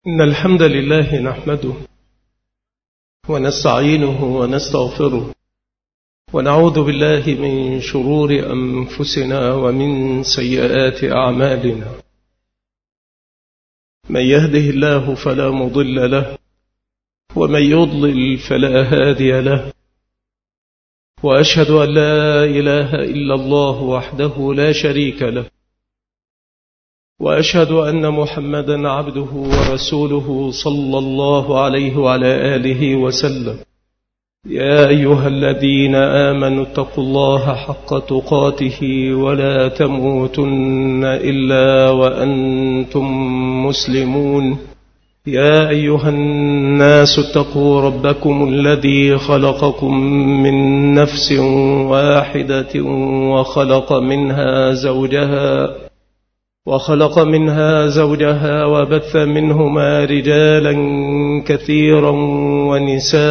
إن الحمد لله نحمده ونستعينه ونستغفره ونعوذ بالله من شرور أنفسنا ومن سيئات أعمالنا. من يهده الله فلا مضل له ومن يضلل فلا هادي له، وأشهد أن لا إله إلا الله وحده لا شريك له، وأشهد أن محمدا عبده ورسوله صلى الله عليه وعلى آله وسلم. يا أيها الذين آمنوا اتقوا الله حق تقاته ولا تموتن إلا وأنتم مسلمون. يا أيها الناس اتقوا ربكم الذي خلقكم من نفس واحدة وخلق منها زوجها وبث منهما رجالا كثيرا ونساء،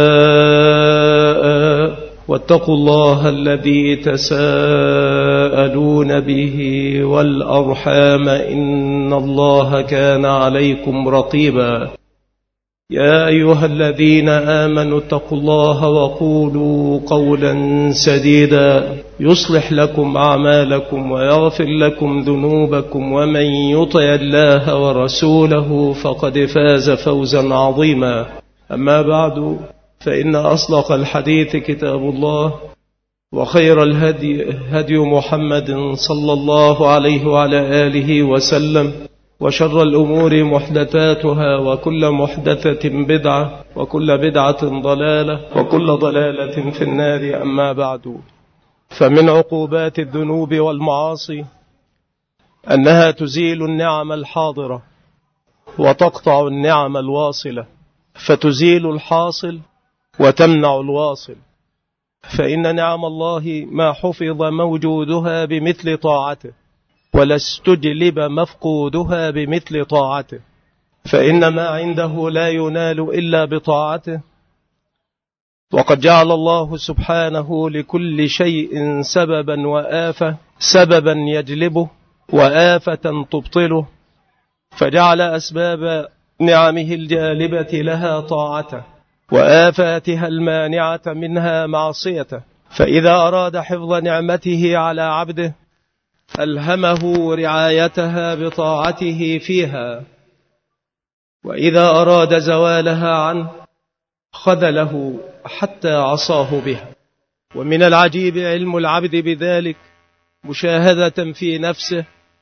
واتقوا الله الذي تساءلون به والأرحام إن الله كان عليكم رقيبا. يا أيها الذين آمنوا اتقوا الله وقولوا قولا سديدا يصلح لكم أعمالكم ويغفر لكم ذنوبكم، ومن يطع الله ورسوله فقد فاز فوزا عظيما. أما بعد، فإن أصدق الحديث كتاب الله، وخير الهدي هدي محمد صلى الله عليه وعلى آله وسلم، وشر الأمور محدثاتها، وكل محدثة بدعة، وكل بدعة ضلالة، وكل ضلالة في النار. أما بعد، فمن عقوبات الذنوب والمعاصي أنها تزيل النعم الحاضرة وتقطع النعم الواصلة، فتزيل الحاصل وتمنع الواصل. فإن نعم الله ما حفظ موجودها بمثل طاعته، ولا استجلب مفقودها بمثل طاعته. فإن ما عنده لا ينال إلا بطاعته، وقد جعل الله سبحانه لكل شيء سببا وآفة، سببا يجلبه وآفة تبطله، فجعل أسباب نعمه الجالبة لها طاعته، وآفاتها المانعة منها معصيته. فإذا أراد حفظ نعمته على عبده ألهمه رعايتها بطاعته فيها، وإذا أراد زوالها عنه خذله حتى عصاه بها. ومن العجيب علم العبد بذلك، مشاهدة في نفسه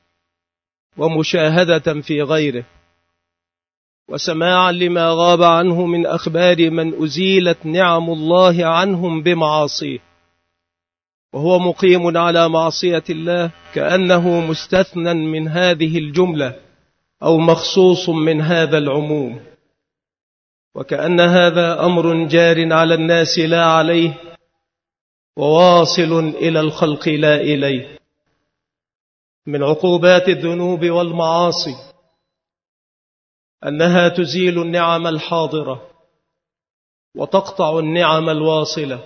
ومشاهدة في غيره، وسماعا لما غاب عنه من أخبار من أزيلت نعم الله عنهم بمعاصيه، وهو مقيم على معصية الله كأنه مستثنى من هذه الجملة أو مخصوص من هذا العموم، وكأن هذا أمر جار على الناس لا عليه، وواصل إلى الخلق لا إليه. من عقوبات الذنوب والمعاصي أنها تزيل النعم الحاضرة وتقطع النعم الواصلة،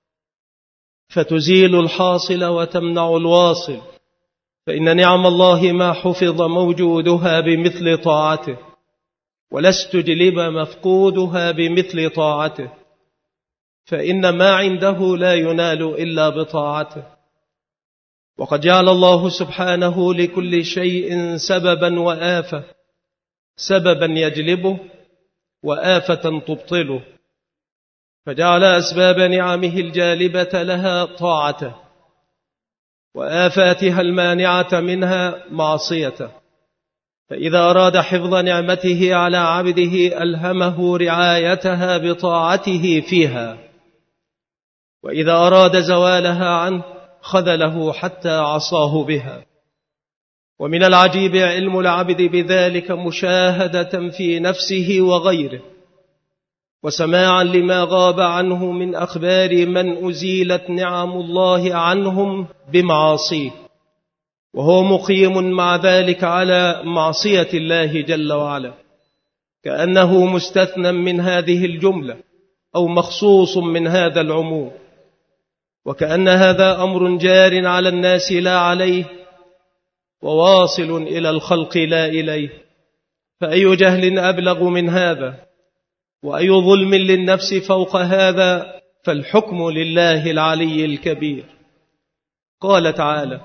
فتزيل الحاصل وتمنع الواصل. فإن نعم الله ما حفظ موجودها بمثل طاعته، ولا استجلب مفقودها بمثل طاعته. فإن ما عنده لا ينال إلا بطاعته، وقد جعل الله سبحانه لكل شيء سببا وآفة، سببا يجلبه وآفة تبطله، فجعل أسباب نعمه الجالبة لها طاعته، وآفاتها المانعة منها معصيته. فإذا أراد حفظ نعمته على عبده ألهمه رعايتها بطاعته فيها، وإذا أراد زوالها عنه خذله حتى عصاه بها. ومن العجيب علم العبد بذلك، مشاهدة في نفسه وغيره، وسماعا لما غاب عنه من أخبار من أزيلت نعم الله عنهم بمعاصيه، وهو مقيم مع ذلك على معصية الله جل وعلا، كأنه مستثنى من هذه الجملة أو مخصوص من هذا العموم، وكأن هذا أمر جار على الناس لا عليه، وواصل إلى الخلق لا إليه. فأي جهل أبلغ من هذا، وأي ظلم للنفس فوق هذا، فالحكم لله العلي الكبير. قال تعالى: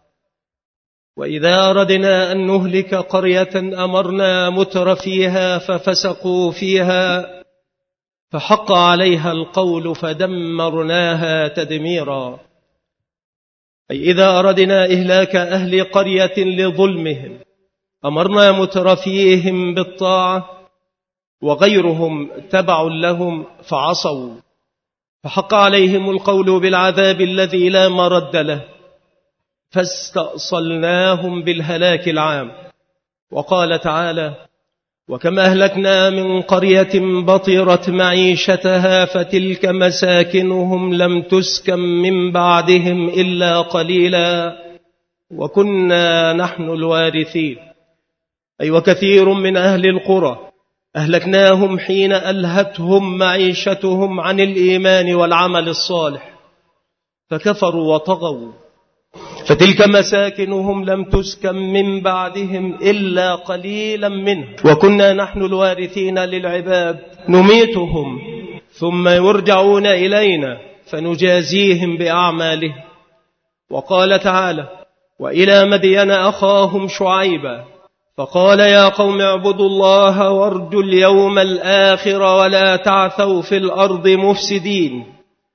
وإذا أردنا أن نهلك قرية أمرنا متر فيها ففسقوا فيها فحق عليها القول فدمرناها تدميرا. أي إذا أردنا إهلاك أهل قرية لظلمهم أمرنا مترفيهم بالطاعة، وغيرهم تبع لهم فعصوا، فحق عليهم القول بالعذاب الذي لا مرد له، فاستأصلناهم بالهلاك العام. وقال تعالى: وكم أهلكنا من قرية بطرت معيشتها فتلك مساكنهم لم تسكن من بعدهم إلا قليلا وكنا نحن الوارثين. أي وكثير من أهل القرى أهلكناهم حين ألهتهم معيشتهم عن الإيمان والعمل الصالح فكفروا وطغوا، فتلك مساكنهم لم تسكن من بعدهم إلا قليلا منه وكنا نحن الوارثين للعباد نميتهم ثم يرجعون إلينا فنجازيهم بأعمالهم. وقال تعالى: وإلى مدين أخاهم شعيبا فقال يا قوم اعبدوا الله وارجوا اليوم الآخر ولا تعثوا في الأرض مفسدين،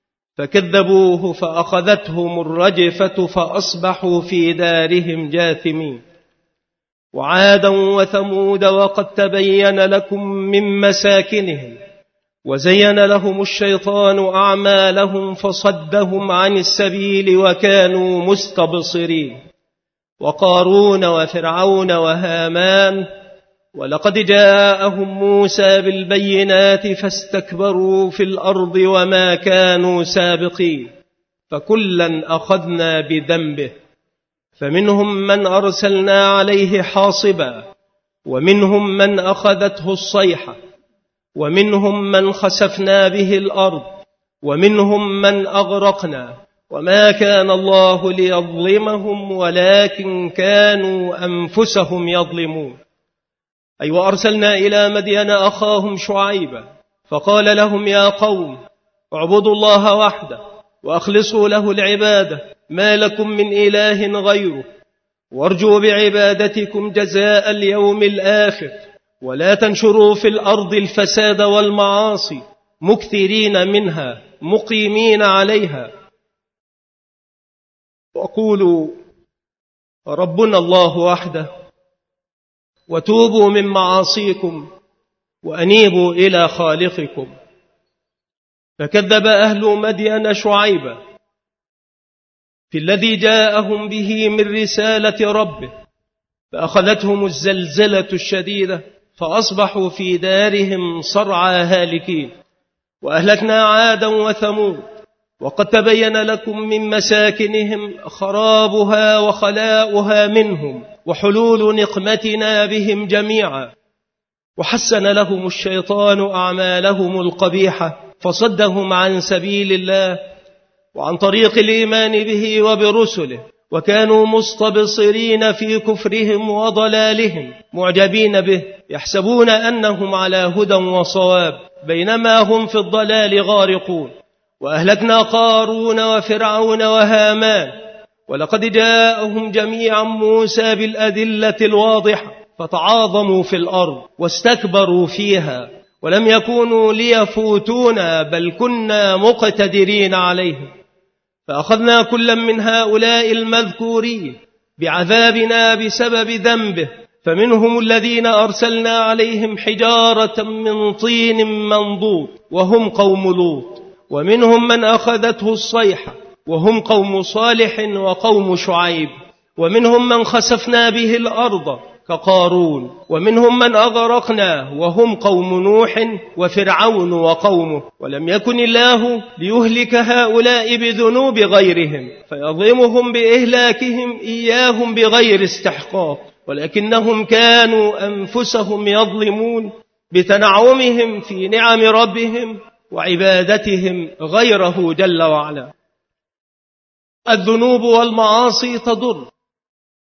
فكذبوه فأخذتهم الرجفة فأصبحوا في دارهم جاثمين. وعادا وثمود وقد تبين لكم من مساكنهم وزين لهم الشيطان أعمالهم فصدهم عن السبيل وكانوا مستبصرين. وقارون وفرعون وهامان ولقد جاءهم موسى بالبينات فاستكبروا في الأرض وما كانوا سابقين، فكلا أخذنا بذنبه، فمنهم من أرسلنا عليه حاصبا ومنهم من أخذته الصيحة ومنهم من خسفنا به الأرض ومنهم من أغرقنا، وما كان الله ليظلمهم ولكن كانوا أنفسهم يظلمون. أي وأرسلنا إلى مدين أخاهم شعيبا فقال لهم يا قوم اعبدوا الله وحده وأخلصوا له العبادة ما لكم من إله غيره، وارجوا بعبادتكم جزاء اليوم الآخر، ولا تنشروا في الأرض الفساد والمعاصي مكثرين منها مقيمين عليها، وقولوا ربنا الله وحده، وتوبوا من معاصيكم وأنيبوا إلى خالقكم. فكذب أهل مدين شعيبا في الذي جاءهم به من رسالة ربه، فأخذتهم الزلزلة الشديدة فأصبحوا في دارهم صرعى هالكين. وأهلكنا عادا وثمود وقد تبين لكم من مساكنهم خرابها وخلاؤها منهم وحلول نقمتنا بهم جميعا. وحسن لهم الشيطان أعمالهم القبيحة فصدهم عن سبيل الله وعن طريق الإيمان به وبرسله، وكانوا مستبصرين في كفرهم وضلالهم معجبين به، يحسبون أنهم على هدى وصواب بينما هم في الضلال غارقون. وأهلكنا قارون وفرعون وهامان ولقد جاءهم جميعا موسى بالأدلة الواضحة فتعاظموا في الأرض واستكبروا فيها ولم يكونوا ليفوتونا بل كنا مقتدرين عليهم. فأخذنا كلا من هؤلاء المذكورين بعذابنا بسبب ذنبه، فمنهم الذين أرسلنا عليهم حجارة من طين منضود وهم قوم لوط، ومنهم من أخذته الصيحة وهم قوم صالح وقوم شعيب، ومنهم من خسفنا به الأرض كقارون، ومنهم من أغرقنا وهم قوم نوح وفرعون وقومه. ولم يكن الله ليهلك هؤلاء بذنوب غيرهم فيظلمهم بإهلاكهم إياهم بغير استحقاق، ولكنهم كانوا أنفسهم يظلمون بتنعمهم في نعم ربهم وعبادتهم غيره جل وعلا. الذنوب والمعاصي تضر،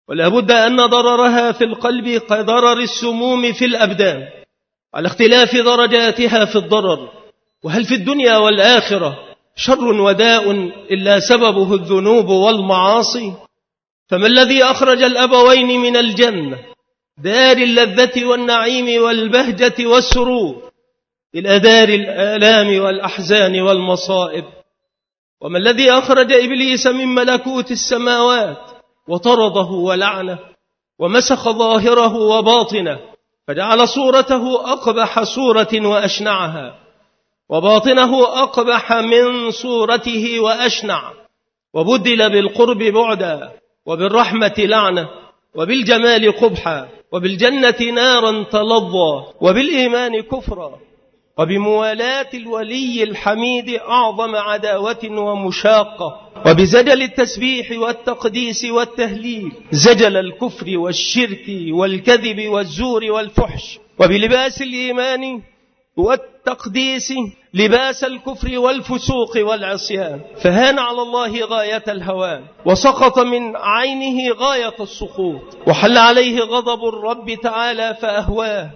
ولا بد أن ضررها في القلب كضرر السموم في الأبدان، على اختلاف درجاتها في الضرر. وهل في الدنيا والآخرة شر وداء إلا سببه الذنوب والمعاصي؟ فما الذي أخرج الأبوين من الجنة دار اللذة والنعيم والبهجة والسرور إلى دار الآلام والأحزان والمصائب؟ وما الذي أخرج إبليس من ملكوت السماوات وطرده ولعنه ومسخ ظاهره وباطنه، فجعل صورته أقبح صورة وأشنعها، وباطنه أقبح من صورته وأشنع، وبدل بالقرب بعدا، وبالرحمة لعنة، وبالجمال قبحا، وبالجنة نارا تلظى، وبالإيمان كفرا، وبموالاة الولي الحميد أعظم عداوة ومشاقة، وبزجل التسبيح والتقديس والتهليل زجل الكفر والشرك والكذب والزور والفحش، وبلباس الإيمان والتقديس لباس الكفر والفسوق والعصيان، فهان على الله غاية الهوان، وسقط من عينه غاية السقوط، وحل عليه غضب الرب تعالى فأهواه،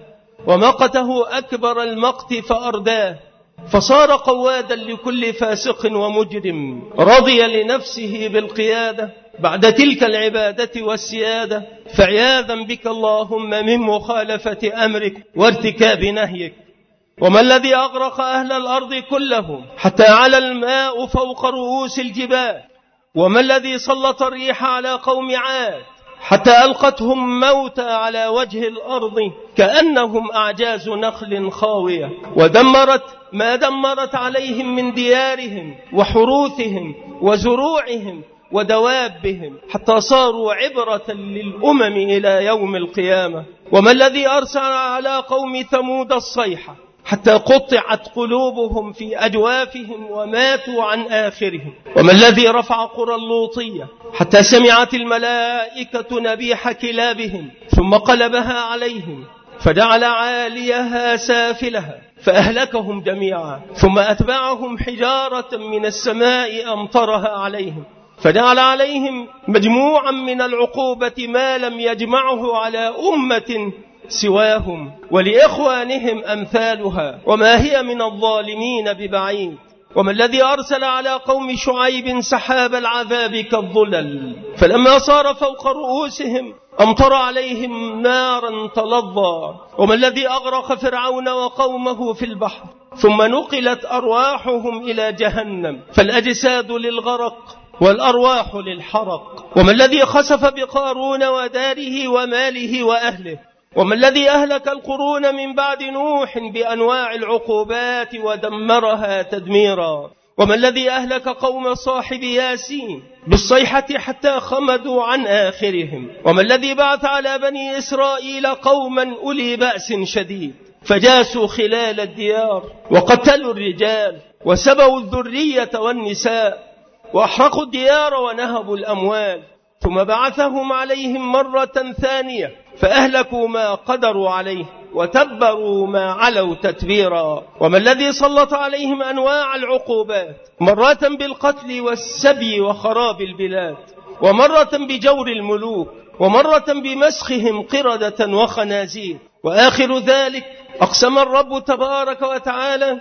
ومقته أكبر المقت فأرداه، فصار قوادا لكل فاسق ومجرم، رضي لنفسه بالقيادة بعد تلك العبادة والسيادة، فعياذا بك اللهم من مخالفة أمرك وارتكاب نهيك. وما الذي أغرق أهل الأرض كلهم حتى على الماء فوق رؤوس الجبال؟ وما الذي سلط الريح على قوم عاد حتى ألقتهم موتى على وجه الأرض كأنهم أعجاز نخل خاوية، ودمرت ما دمرت عليهم من ديارهم وحروثهم وزروعهم ودوابهم، حتى صاروا عبرة للأمم إلى يوم القيامة؟ وما الذي أرسل على قوم ثمود الصيحة حتى قطعت قلوبهم في أجوافهم وماتوا عن آخرهم؟ وما الذي رفع قرى اللوطية حتى سمعت الملائكة نبيح كلابهم ثم قلبها عليهم فجعل عاليها سافلها فأهلكهم جميعا، ثم أتبعهم حجارة من السماء أمطرها عليهم فجعل عليهم مجموعا من العقوبة ما لم يجمعه على أمة سواهم، ولإخوانهم أمثالها، وما هي من الظالمين ببعيد. وما الذي أرسل على قوم شعيب سحاب العذاب كالظلل فلما صار فوق رؤوسهم أمطر عليهم نارا تلظى؟ وما الذي أغرق فرعون وقومه في البحر ثم نقلت أرواحهم إلى جهنم فالأجساد للغرق والأرواح للحرق؟ وما الذي خسف بقارون وداره وماله وأهله؟ وما الذي أهلك القرون من بعد نوح بأنواع العقوبات ودمرها تدميرا؟ وما الذي أهلك قوم صاحب ياسين بالصيحة حتى خمدوا عن آخرهم؟ وما الذي بعث على بني إسرائيل قوما أولي بأس شديد فجاسوا خلال الديار وقتلوا الرجال وسبوا الذرية والنساء وأحرقوا الديار ونهبوا الأموال، ثم بعثهم عليهم مرة ثانية فأهلكوا ما قدروا عليه وتبروا ما علوا تتبيرا؟ وما الذي سلط عليهم أنواع العقوبات، مرة بالقتل والسبي وخراب البلاد، ومرة بجور الملوك، ومرة بمسخهم قردة وخنازير، وآخر ذلك أقسم الرب تبارك وتعالى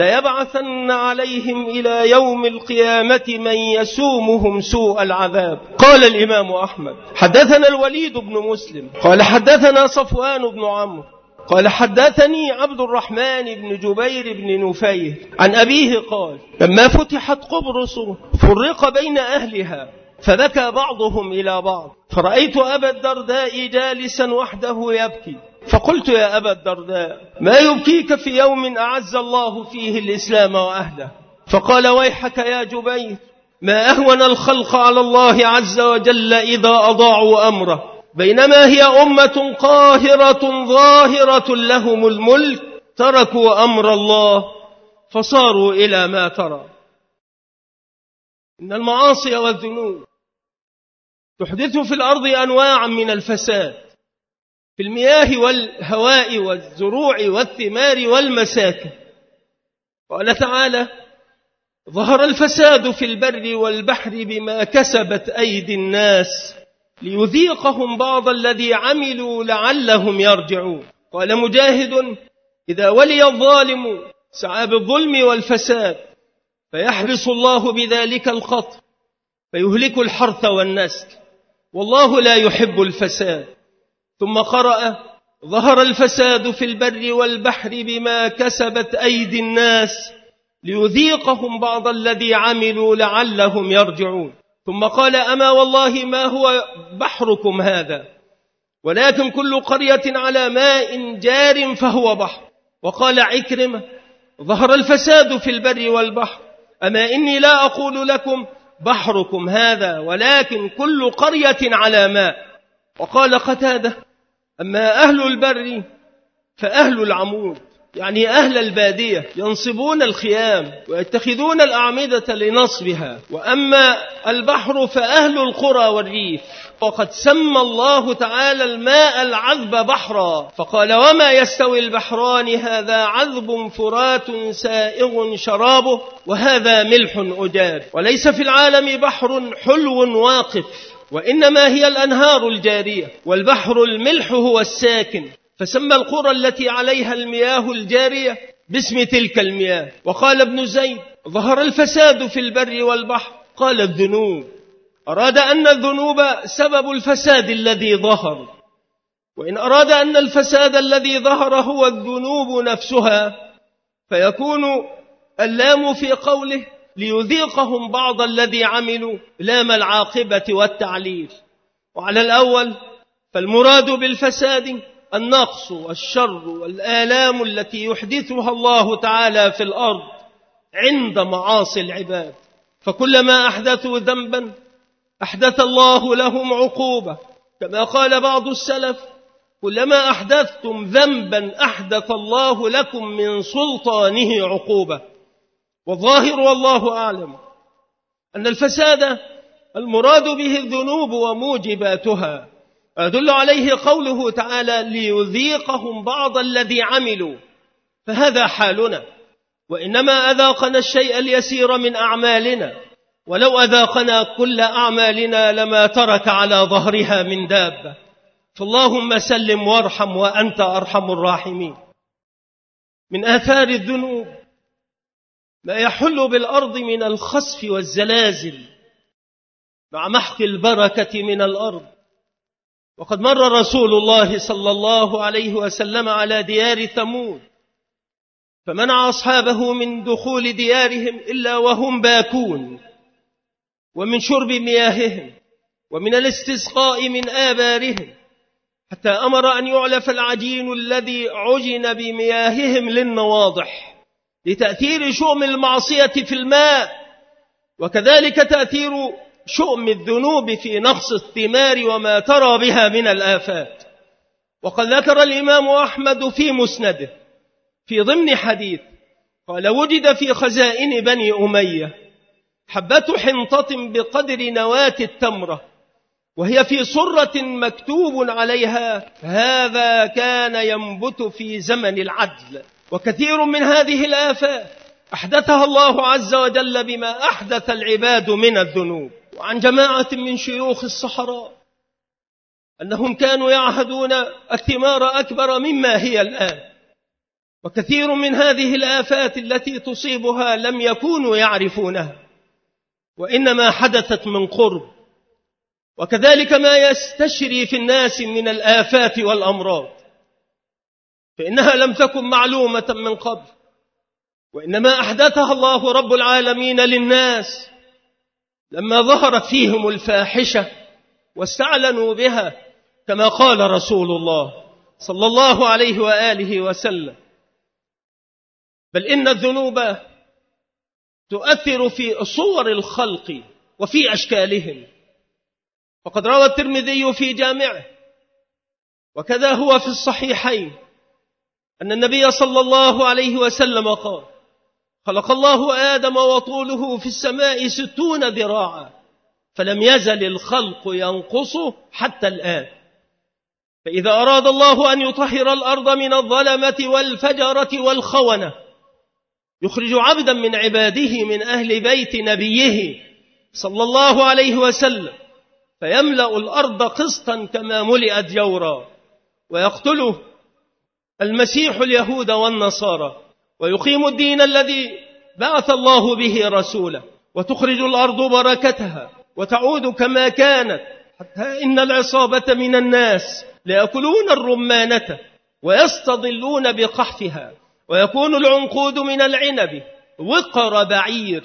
ليبعثن عليهم إلى يوم القيامة من يسومهم سوء العذاب. قال الإمام أحمد حدثنا الوليد بن مسلم قال حدثنا صفوان بن عمرو قال حدثني عبد الرحمن بن جبير بن نفير عن أبيه قال لما فتحت قبرص فرق بين أهلها فبكى بعضهم إلى بعض، فرأيت أبا الدرداء جالسا وحده يبكي، فقلت يا أبا الدرداء ما يبكيك في يوم أعز الله فيه الإسلام وأهله؟ فقال ويحك يا جبير، ما أهون الخلق على الله عز وجل إذا أضاعوا أمره، بينما هي أمة قاهرة ظاهرة لهم الملك تركوا أمر الله فصاروا إلى ما ترى. إن المعاصي والذنوب تحدث في الأرض أنواعا من الفساد في المياه والهواء والزروع والثمار والمساكن. قال تعالى ظهر الفساد في البر والبحر بما كسبت أيدي الناس ليذيقهم بعض الذي عملوا لعلهم يرجعون. قال مجاهد: إذا ولي الظالم سعى بالظلم والفساد فيحبس الله بذلك القطر فيهلك الحرث والنسل، والله لا يحب الفساد. ثم قرأ: ظهر الفساد في البر والبحر بما كسبت أيدي الناس ليذيقهم بعض الذي عملوا لعلهم يرجعون. ثم قال: أما والله ما هو بحركم هذا، ولكن كل قرية على ماء جار فهو بحر. وقال عكرمة: ظهر الفساد في البر والبحر، أما إني لا أقول لكم بحركم هذا، ولكن كل قرية على ماء. وقال قتادة: أما أهل البر فأهل العمود، يعني أهل البادية ينصبون الخيام ويتخذون الأعمدة لنصبها، وأما البحر فأهل القرى والريف. وقد سمى الله تعالى الماء العذب بحرا، فقال: وما يستوي البحران هذا عذب فرات سائغ شرابه وهذا ملح أجاج. وليس في العالم بحر حلو واقف، وإنما هي الأنهار الجارية، والبحر الملح هو الساكن، فسمى القرى التي عليها المياه الجارية باسم تلك المياه. وقال ابن زيد: ظهر الفساد في البر والبحر، قال الذنوب، أراد أن الذنوب سبب الفساد الذي ظهر، وإن أراد أن الفساد الذي ظهر هو الذنوب نفسها فيكون اللام في قوله ليذيقهم بعض الذي عملوا لام العاقبة والتعليل. وعلى الأول فالمراد بالفساد النقص والشر والآلام التي يحدثها الله تعالى في الأرض عند معاصي العباد، فكلما أحدثوا ذنبا أحدث الله لهم عقوبة، كما قال بعض السلف: كلما أحدثتم ذنبا أحدث الله لكم من سلطانه عقوبة. والظاهر والله أعلم أن الفساد المراد به الذنوب وموجباتها، يدل عليه قوله تعالى: ليذيقهم بعض الذي عملوا، فهذا حالنا، وإنما أذاقنا الشيء اليسير من أعمالنا، ولو أذاقنا كل أعمالنا لما ترك على ظهرها من دابة، فاللهم سلم وارحم وأنت أرحم الراحمين. من آثار الذنوب ما يحل بالأرض من الخسف والزلازل مع محق البركة من الأرض. وقد مر رسول الله صلى الله عليه وسلم على ديار ثمود فمنع أصحابه من دخول ديارهم إلا وهم باكون، ومن شرب مياههم، ومن الاستسقاء من آبارهم، حتى أمر أن يعلف العجين الذي عجن بمياههم للنواضح لتأثير شؤم المعصية في الماء، وكذلك تأثير شؤم الذنوب في نقص الثمار وما ترى بها من الآفات. وقد ذكر الإمام أحمد في مسنده في ضمن حديث قال: وجد في خزائن بني أمية حبة حنطة بقدر نواة التمرة، وهي في صرة مكتوب عليها: هذا كان ينبت في زمن العدل. وكثير من هذه الآفات أحدثها الله عز وجل بما أحدث العباد من الذنوب. وعن جماعة من شيوخ الصحراء أنهم كانوا يعهدون الثمار أكبر مما هي الآن، وكثير من هذه الآفات التي تصيبها لم يكونوا يعرفونها، وإنما حدثت من قرب. وكذلك ما يستشري في الناس من الآفات والأمراض، فإنها لم تكن معلومة من قبل، وإنما أحدثها الله رب العالمين للناس لما ظهرت فيهم الفاحشة واستعلنوا بها، كما قال رسول الله صلى الله عليه وآله وسلم: بل إن الذنوب تؤثر في صور الخلق وفي أشكالهم. وقد روى الترمذي في جامعه، وكذا هو في الصحيحين، أن النبي صلى الله عليه وسلم قال: خلق الله آدم وطوله في السماء 60 ذراعا فلم يزل الخلق ينقص حتى الآن. فإذا أراد الله أن يطهر الأرض من الظلمة والفجرة والخونة يخرج عبدا من عباده من أهل بيت نبيه صلى الله عليه وسلم فيملأ الأرض قسطا كما ملئت جورا، ويقتله المسيح اليهود والنصارى، ويقيم الدين الذي بعث الله به رسوله، وتخرج الأرض بركتها وتعود كما كانت، حتى إن العصابة من الناس ليأكلون الرمانة ويستظلون بقحفها، ويكون العنقود من العنب وقر بعير،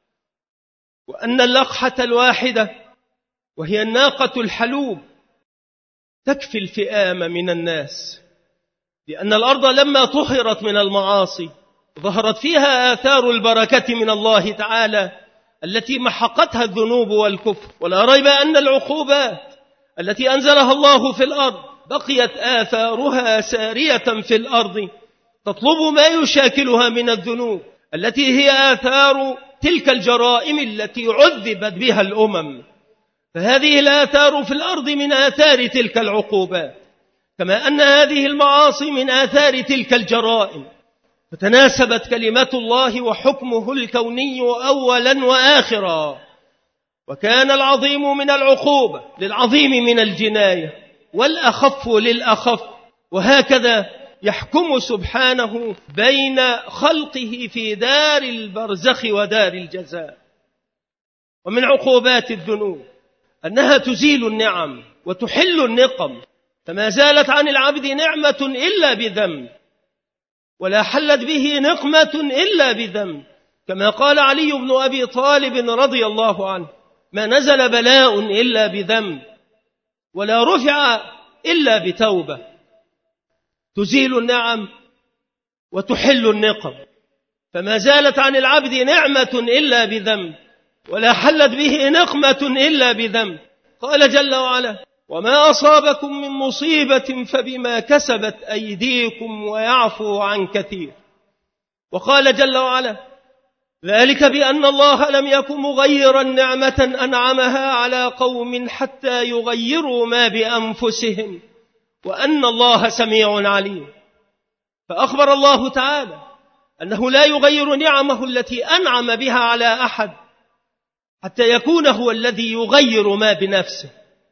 وأن اللقحة الواحدة وهي الناقة الحلوب تكفي الفئام من الناس، لأن الأرض لما طهرت من المعاصي ظهرت فيها آثار البركة من الله تعالى التي محقتها الذنوب والكفر. ولا ريب أن العقوبات التي أنزلها الله في الأرض بقيت آثارها سارية في الأرض تطلب ما يشاكلها من الذنوب التي هي آثار تلك الجرائم التي عذبت بها الأمم. فهذه الآثار في الأرض من آثار تلك العقوبات، كما أن هذه المعاصي من آثار تلك الجرائم، فتناسبت كلمة الله وحكمه الكوني أولا وآخرا، وكان العظيم من العقوبة للعظيم من الجناية، والأخف للأخف، وهكذا يحكم سبحانه بين خلقه في دار البرزخ ودار الجزاء. ومن عقوبات الذنوب أنها تزيل النعم وتحل النقم، فما زالت عن العبد نعمة إلا بذنب، ولا حلت به نقمة إلا بذنب، كما قال علي بن أبي طالب رضي الله عنه: ما نزل بلاء إلا بذنب، ولا رفع إلا بتوبة. تزيل النعم وتحل النقم، فما زالت عن العبد نعمة إلا بذنب، ولا حلت به نقمة إلا بذنب. قال جل وعلا: وما أصابكم من مصيبة فبما كسبت أيديكم ويعفو عن كثير. وقال جل وعلا: ذلك بأن الله لم يكن مغيرا نعمة أنعمها على قوم حتى يغيروا ما بأنفسهم وأن الله سميع عليم. فأخبر الله تعالى أنه لا يغير نعمه التي أنعم بها على أحد حتى يكون هو الذي يغير ما بنفسه،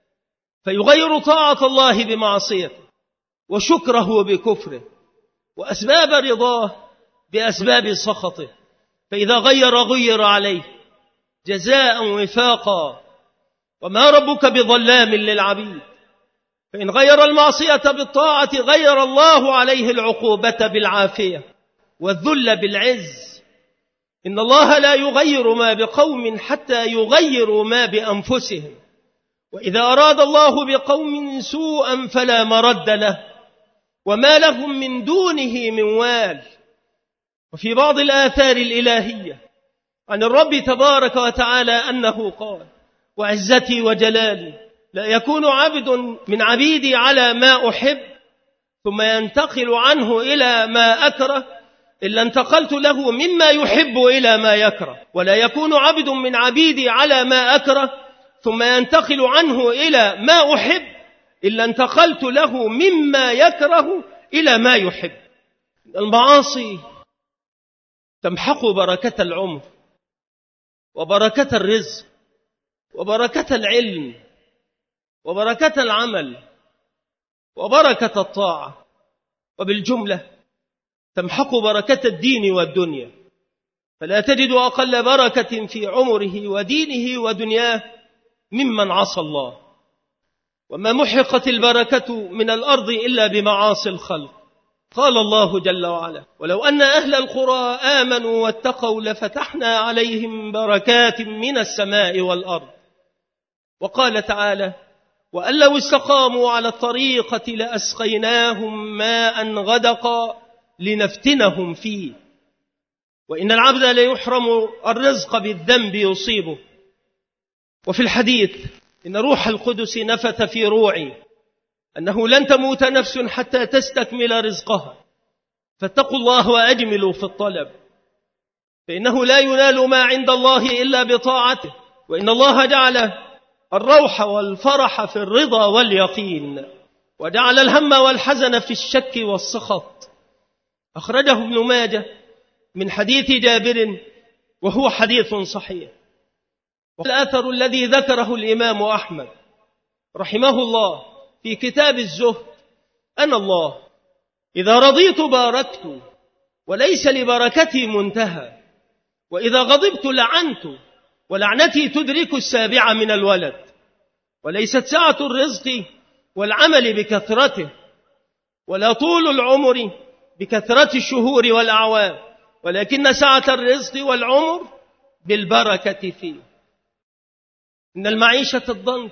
فيغير طاعة الله بمعصيته، وشكره بكفره، وأسباب رضاه بأسباب سخطه، فإذا غير عليه جزاء وفاقا. وما ربك بظلام للعبيد، فإن غير المعصية بالطاعة غير الله عليه العقوبة بالعافية والذل بالعز. إن الله لا يغير ما بقوم حتى يغيروا ما بأنفسهم، وإذا أراد الله بقوم سوءا فلا مرد له وما لهم من دونه من وال. وفي بعض الآثار الإلهية عن الرب تبارك وتعالى أنه قال: وعزتي وجلالي لا يكون عبد من عبيدي على ما أحب ثم ينتقل عنه إلى ما أكره إلا انتقلت له مما يحب إلى ما يكره، ولا يكون عبد من عبيدي على ما أكره ثم ينتقل عنه إلى ما أحب إلا انتقلت له مما يكره إلى ما يحب. المعاصي تمحق بركة العمر وبركة الرزق وبركة العلم وبركة العمل وبركة الطاعة، وبالجملة تمحق بركة الدين والدنيا، فلا تجد أقل بركة في عمره ودينه ودنياه ممن عصى الله. وما محقت البركة من الأرض إلا بمعاصي الخلق. قال الله جل وعلا: ولو أن أهل القرى آمنوا واتقوا لفتحنا عليهم بركات من السماء والأرض. وقال تعالى: وأن لو استقاموا على الطريقة لأسقيناهم ماء غدقا لنفتنهم فيه. وإن العبد ليحرم الرزق بالذنب يصيبه. وفي الحديث: إن روح القدس نفث في روعي أنه لن تموت نفس حتى تستكمل رزقها، فاتقوا الله وأجملوا في الطلب، فإنه لا ينال ما عند الله إلا بطاعته، وإن الله جعل الروح والفرح في الرضا واليقين، وجعل الهم والحزن في الشك والسخط. أخرجه ابن ماجه من حديث جابر وهو حديث صحيح. والآثر الذي ذكره الإمام أحمد رحمه الله في كتاب الزهد: أنا الله إذا رضيت باركت وليس لبركتي منتهى، وإذا غضبت لعنت ولعنتي تدرك السابعة من الولد، وليست سعة الرزق والعمل بكثرته، ولا طول العمر بكثرة الشهور والأعوام، ولكن سعة الرزق والعمر بالبركة فيه. إن المعيشة الضنك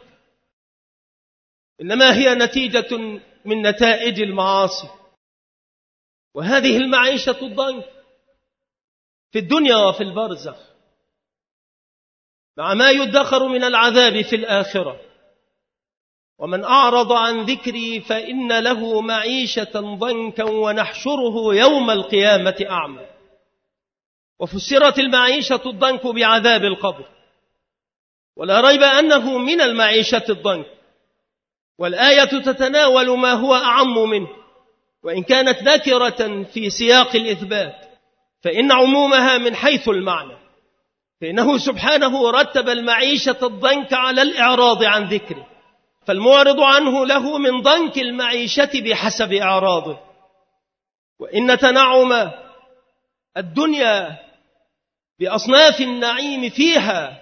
إنما هي نتيجة من نتائج المعاصي، وهذه المعيشة الضنك في الدنيا وفي البرزخ مع ما يدخر من العذاب في الآخرة. ومن أعرض عن ذكري فإن له معيشة ضنكا ونحشره يوم القيامة أعمى. وفسرت المعيشة الضنك بعذاب القبر، ولا ريب أنه من المعيشة الضنك، والآية تتناول ما هو أعم منه، وإن كانت نكرة في سياق الإثبات فإن عمومها من حيث المعنى، فإنه سبحانه رتب المعيشة الضنك على الإعراض عن ذكره، فالمعرض عنه له من ضنك المعيشة بحسب إعراضه. وإن تنعم الدنيا بأصناف النعيم فيها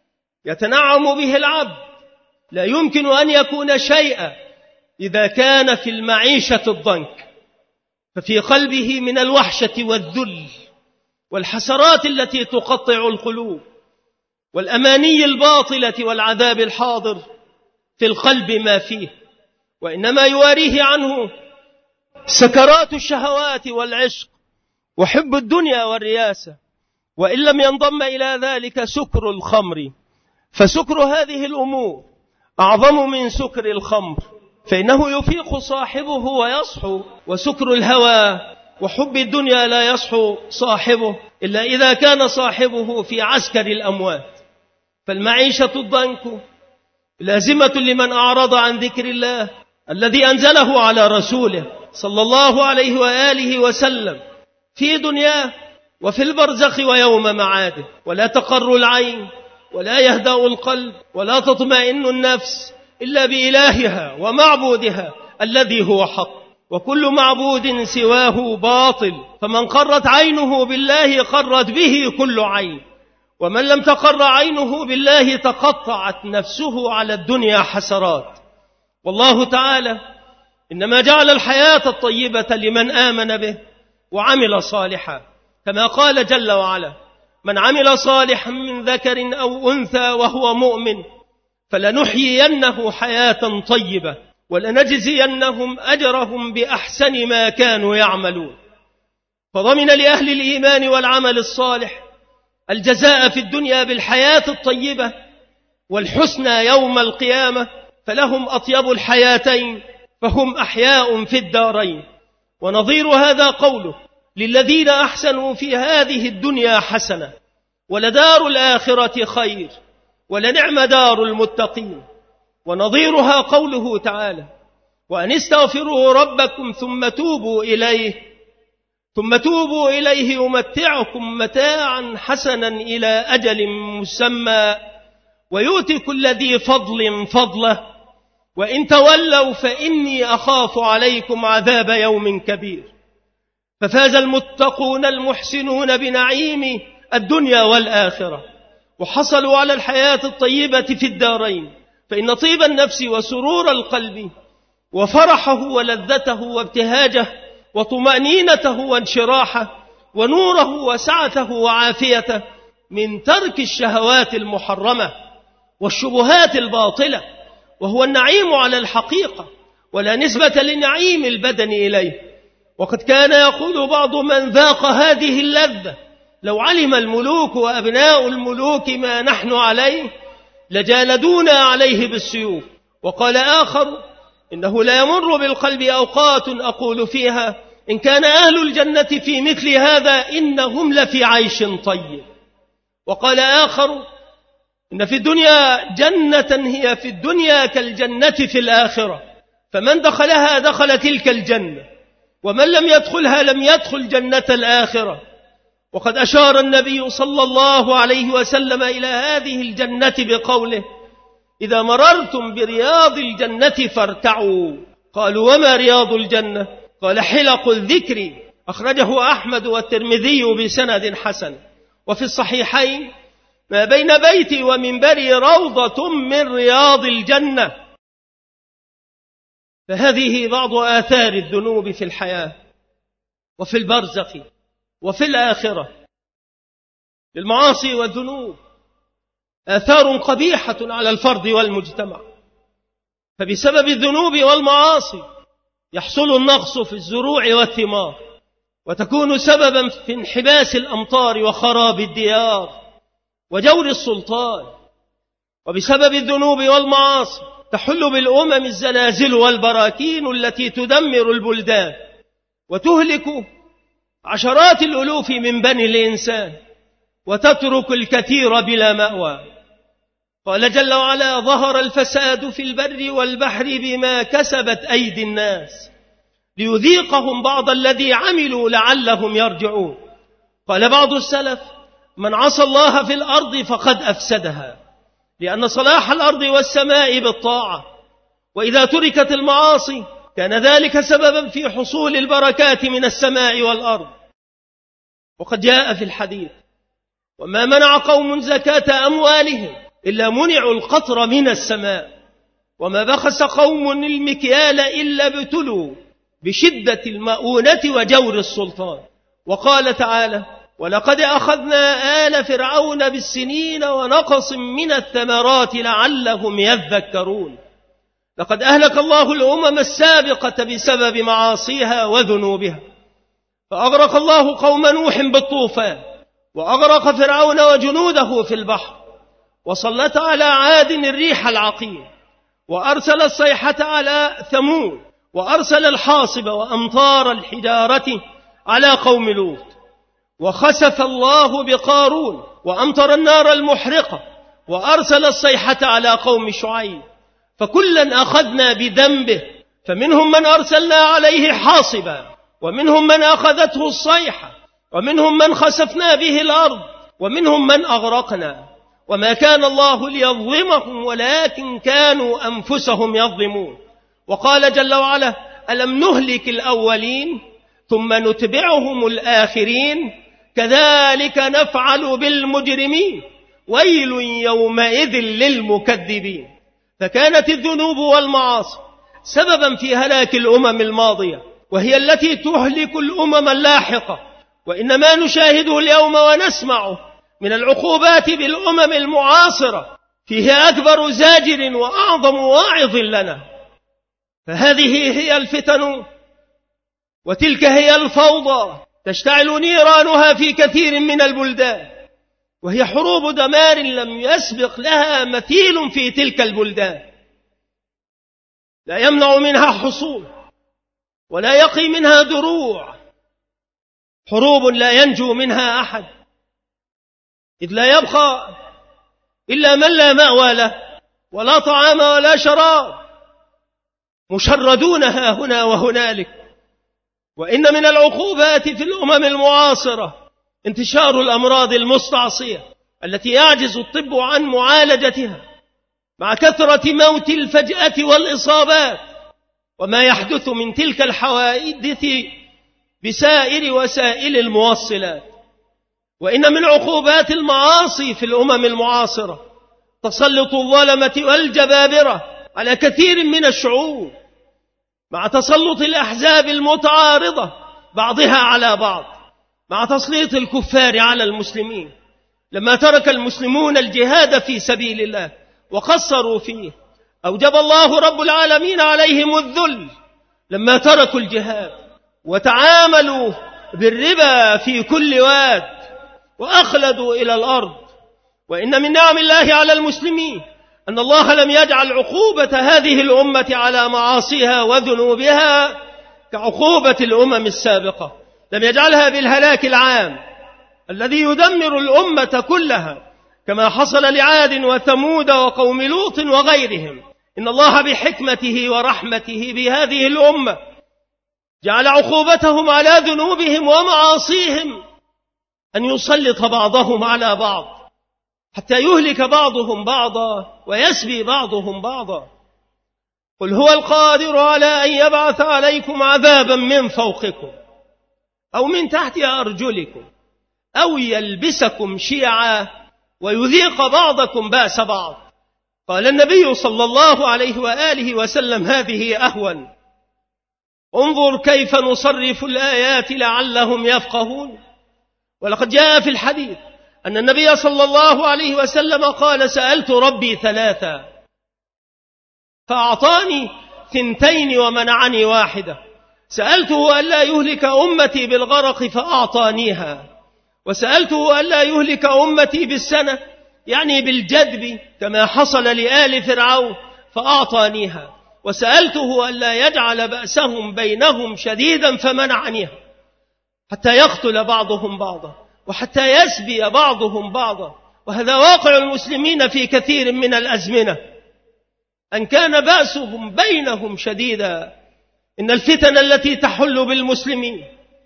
يتنعم به العبد لا يمكن أن يكون شيئا إذا كان في المعيشة الضنك، ففي قلبه من الوحشة والذل والحسرات التي تقطع القلوب والأماني الباطلة والعذاب الحاضر في القلب ما فيه، وإنما يواريه عنه سكرات الشهوات والعشق وحب الدنيا والرياسة، وإن لم ينضم إلى ذلك سكر الخمر، فسكر هذه الأمور أعظم من سكر الخمر، فإنه يفيق صاحبه ويصحو، وسكر الهوى وحب الدنيا لا يصحو صاحبه إلا إذا كان صاحبه في عسكر الأموات. فالمعيشة الضنك لازمة لمن أعرض عن ذكر الله الذي أنزله على رسوله صلى الله عليه وآله وسلم في دنياه وفي البرزخ ويوم معاده. ولا تقر العين ولا يهدأ القلب ولا تطمئن النفس إلا بإلهها ومعبودها الذي هو حق، وكل معبود سواه باطل، فمن قرت عينه بالله قرت به كل عين، ومن لم تقر عينه بالله تقطعت نفسه على الدنيا حسرات. والله تعالى إنما جعل الحياة الطيبة لمن آمن به وعمل صالحا، كما قال جل وعلا: من عمل صالحا من ذكر أو أنثى وهو مؤمن فلنحيينه حياة طيبة ولنجزينهم أجرهم بأحسن ما كانوا يعملون. فضمن لأهل الإيمان والعمل الصالح الجزاء في الدنيا بالحياة الطيبة والحسنى يوم القيامة، فلهم أطيب الحياتين فهم أحياء في الدارين. ونظير هذا قوله: للذين أحسنوا في هذه الدنيا حسنة ولدار الآخرة خير ولنعم دار المتقين. ونظيرها قوله تعالى: وأن استغفروا ربكم ثم توبوا إليه يمتعكم متاعا حسنا إلى أجل مسمى ويؤتي كل ذي فضل فضله وإن تولوا فإني أخاف عليكم عذاب يوم كبير. ففاز المتقون المحسنون بنعيم الدنيا والآخرة، وحصلوا على الحياة الطيبة في الدارين، فإن طيب النفس وسرور القلب وفرحه ولذته وابتهاجه وطمأنينته وانشراحه ونوره وسعته وعافيته من ترك الشهوات المحرمة والشبهات الباطلة، وهو النعيم على الحقيقة ولا نسبة لنعيم البدن إليه. وقد كان يقول بعض من ذاق هذه اللذة: لو علم الملوك وأبناء الملوك ما نحن عليه لجالدونا عليه بالسيوف. وقال آخر: إنه لا يمر بالقلب أوقات أقول فيها إن كان أهل الجنة في مثل هذا إنهم لفي عيش طيب. وقال آخر: إن في الدنيا جنة هي في الدنيا كالجنة في الآخرة، فمن دخلها دخل تلك الجنة، ومن لم يدخلها لم يدخل جنة الآخرة. وقد أشار النبي صلى الله عليه وسلم إلى هذه الجنة بقوله: إذا مررتم برياض الجنة فارتعوا. قالوا وما رياض الجنة؟ قال حلق الذكر، أخرجه أحمد والترمذي بسند حسن. وفي الصحيحين ما بين بيتي ومنبري روضة من رياض الجنة. فهذه بعض آثار الذنوب في الحياة وفي البرزخ وفي الآخرة. للمعاصي والذنوب آثار قبيحة على الفرد والمجتمع، فبسبب الذنوب والمعاصي يحصل النقص في الزروع والثمار، وتكون سببا في انحباس الأمطار وخراب الديار وجور السلطان. وبسبب الذنوب والمعاصي تحل بالأمم الزلازل والبراكين التي تدمر البلدان وتهلك عشرات الألوف من بني الإنسان وتترك الكثير بلا مأوى. قال جل وعلا ظهر الفساد في البر والبحر بما كسبت أيدي الناس ليذيقهم بعض الذي عملوا لعلهم يرجعون. قال بعض السلف من عصى الله في الأرض فقد أفسدها، لأن صلاح الأرض والسماء بالطاعة، وإذا تركت المعاصي كان ذلك سببا في حصول البركات من السماء والأرض. وقد جاء في الحديث وما منع قوم زكاة أموالهم إلا منعوا القطر من السماء، وما بخس قوم المكيال إلا ابتلوا بشدة المؤونة وجور السلطان. وقال تعالى ولقد أخذنا آل فرعون بالسنين ونقص من الثمرات لعلهم يذكرون. لقد أهلك الله الأمم السابقة بسبب معاصيها وذنوبها، فأغرق الله قوم نوح بالطوفان، وأغرق فرعون وجنوده في البحر، وسلط على عاد الريح العقيم، وأرسل الصيحة على ثمود، وأرسل الحاصب وأمطار الحجارة على قوم لوط، وخسف الله بقارون وأمطر النار المحرقة، وأرسل الصيحة على قوم شعيب. فكلا أخذنا بذنبه، فمنهم من أرسلنا عليه حاصبا، ومنهم من أخذته الصيحة، ومنهم من خسفنا به الأرض، ومنهم من أغرقنا. وما كان الله ليظلمهم ولكن كانوا أنفسهم يظلمون. وقال جل وعلا ألم نهلك الأولين ثم نتبعهم الآخرين كذلك نفعل بالمجرمين ويل يومئذ للمكذبين. فكانت الذنوب والمعاصي سببا في هلاك الأمم الماضية، وهي التي تهلك الأمم اللاحقة. وإنما نشاهده اليوم ونسمعه من العقوبات بالأمم المعاصرة فيه أكبر زاجر وأعظم واعظ لنا. فهذه هي الفتن وتلك هي الفوضى تشتعل نيرانها في كثير من البلدان، وهي حروب دمار لم يسبق لها مثيل في تلك البلدان، لا يمنع منها حصول ولا يقي منها دروع، حروب لا ينجو منها أحد، إذ لا يبقى إلا من لا مأوى له ولا طعام ولا شراب، مشردون ها هنا وهنالك. وإن من العقوبات في الأمم المعاصرة انتشار الأمراض المستعصية التي يعجز الطب عن معالجتها، مع كثرة موت الفجأة والإصابات، وما يحدث من تلك الحوادث بسائر وسائل الموصلات. وإن من عقوبات المعاصي في الأمم المعاصرة تسلط الظلمة والجبابرة على كثير من الشعوب، مع تسلط الأحزاب المتعارضة بعضها على بعض، مع تسليط الكفار على المسلمين. لما ترك المسلمون الجهاد في سبيل الله وقصروا فيه أوجب الله رب العالمين عليهم الذل لما تركوا الجهاد وتعاملوا بالربا في كل واد وأخلدوا إلى الأرض. وإن من نعم الله على المسلمين أن الله لم يجعل عقوبة هذه الأمة على معاصيها وذنوبها كعقوبة الأمم السابقة، لم يجعلها بالهلاك العام الذي يدمر الأمة كلها كما حصل لعاد وثمود وقوم لوط وغيرهم. إن الله بحكمته ورحمته بهذه الأمة جعل عقوبتهم على ذنوبهم ومعاصيهم أن يسلط بعضهم على بعض، حتى يهلك بعضهم بعضا ويسبي بعضهم بعضا. قل هو القادر على أن يبعث عليكم عذابا من فوقكم أو من تحت أرجلكم أو يلبسكم شيعا ويذيق بعضكم بأس بعض. قال النبي صلى الله عليه وآله وسلم: هذه أهون. انظر كيف نصرف الآيات لعلهم يفقهون. ولقد جاء في الحديث أن النبي صلى الله عليه وسلم قال: سألت ربي 3 فأعطاني 2 ومنعني 1. سألته ألا يهلك أمتي بالغرق فأعطانيها، وسألته ألا يهلك أمتي بالسنة يعني بالجدب كما حصل لآل فرعون فأعطانيها، وسألته ألا يجعل بأسهم بينهم شديدا فمنعنيها، حتى يقتل بعضهم بعضا وحتى يسبي بعضهم بعضا. وهذا واقع المسلمين في كثير من الأزمنة، أن كان بأسهم بينهم شديدا. إن الفتن التي تحل بالمسلمين،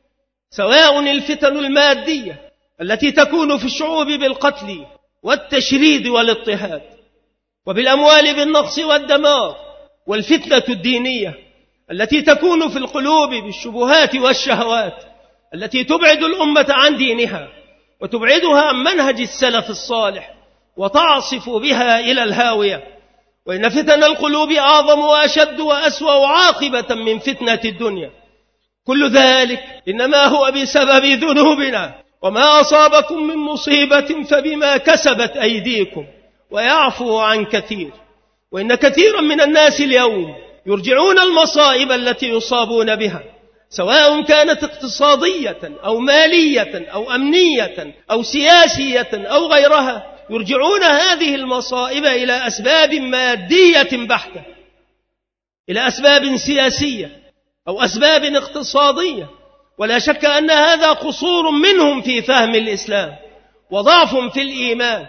سواء الفتن المادية التي تكون في الشعوب بالقتل والتشريد والاضطهاد، وبالأموال بالنقص والدمار، والفتنة الدينية التي تكون في القلوب بالشبهات والشهوات التي تبعد الأمة عن دينها وتبعدها عن منهج السلف الصالح وتعصف بها إلى الهاوية. وإن فتن القلوب أعظم وأشد وأسوأ عاقبة من فتنة الدنيا. كل ذلك إنما هو بسبب ذنوبنا، وما أصابكم من مصيبة فبما كسبت أيديكم ويعفو عن كثير. وإن كثيرا من الناس اليوم يرجعون المصائب التي يصابون بها، سواء كانت اقتصادية أو مالية أو أمنية أو سياسية أو غيرها، يرجعون هذه المصائب إلى أسباب مادية بحتة، إلى أسباب سياسية أو أسباب اقتصادية. ولا شك أن هذا قصور منهم في فهم الإسلام، وضعف في الإيمان،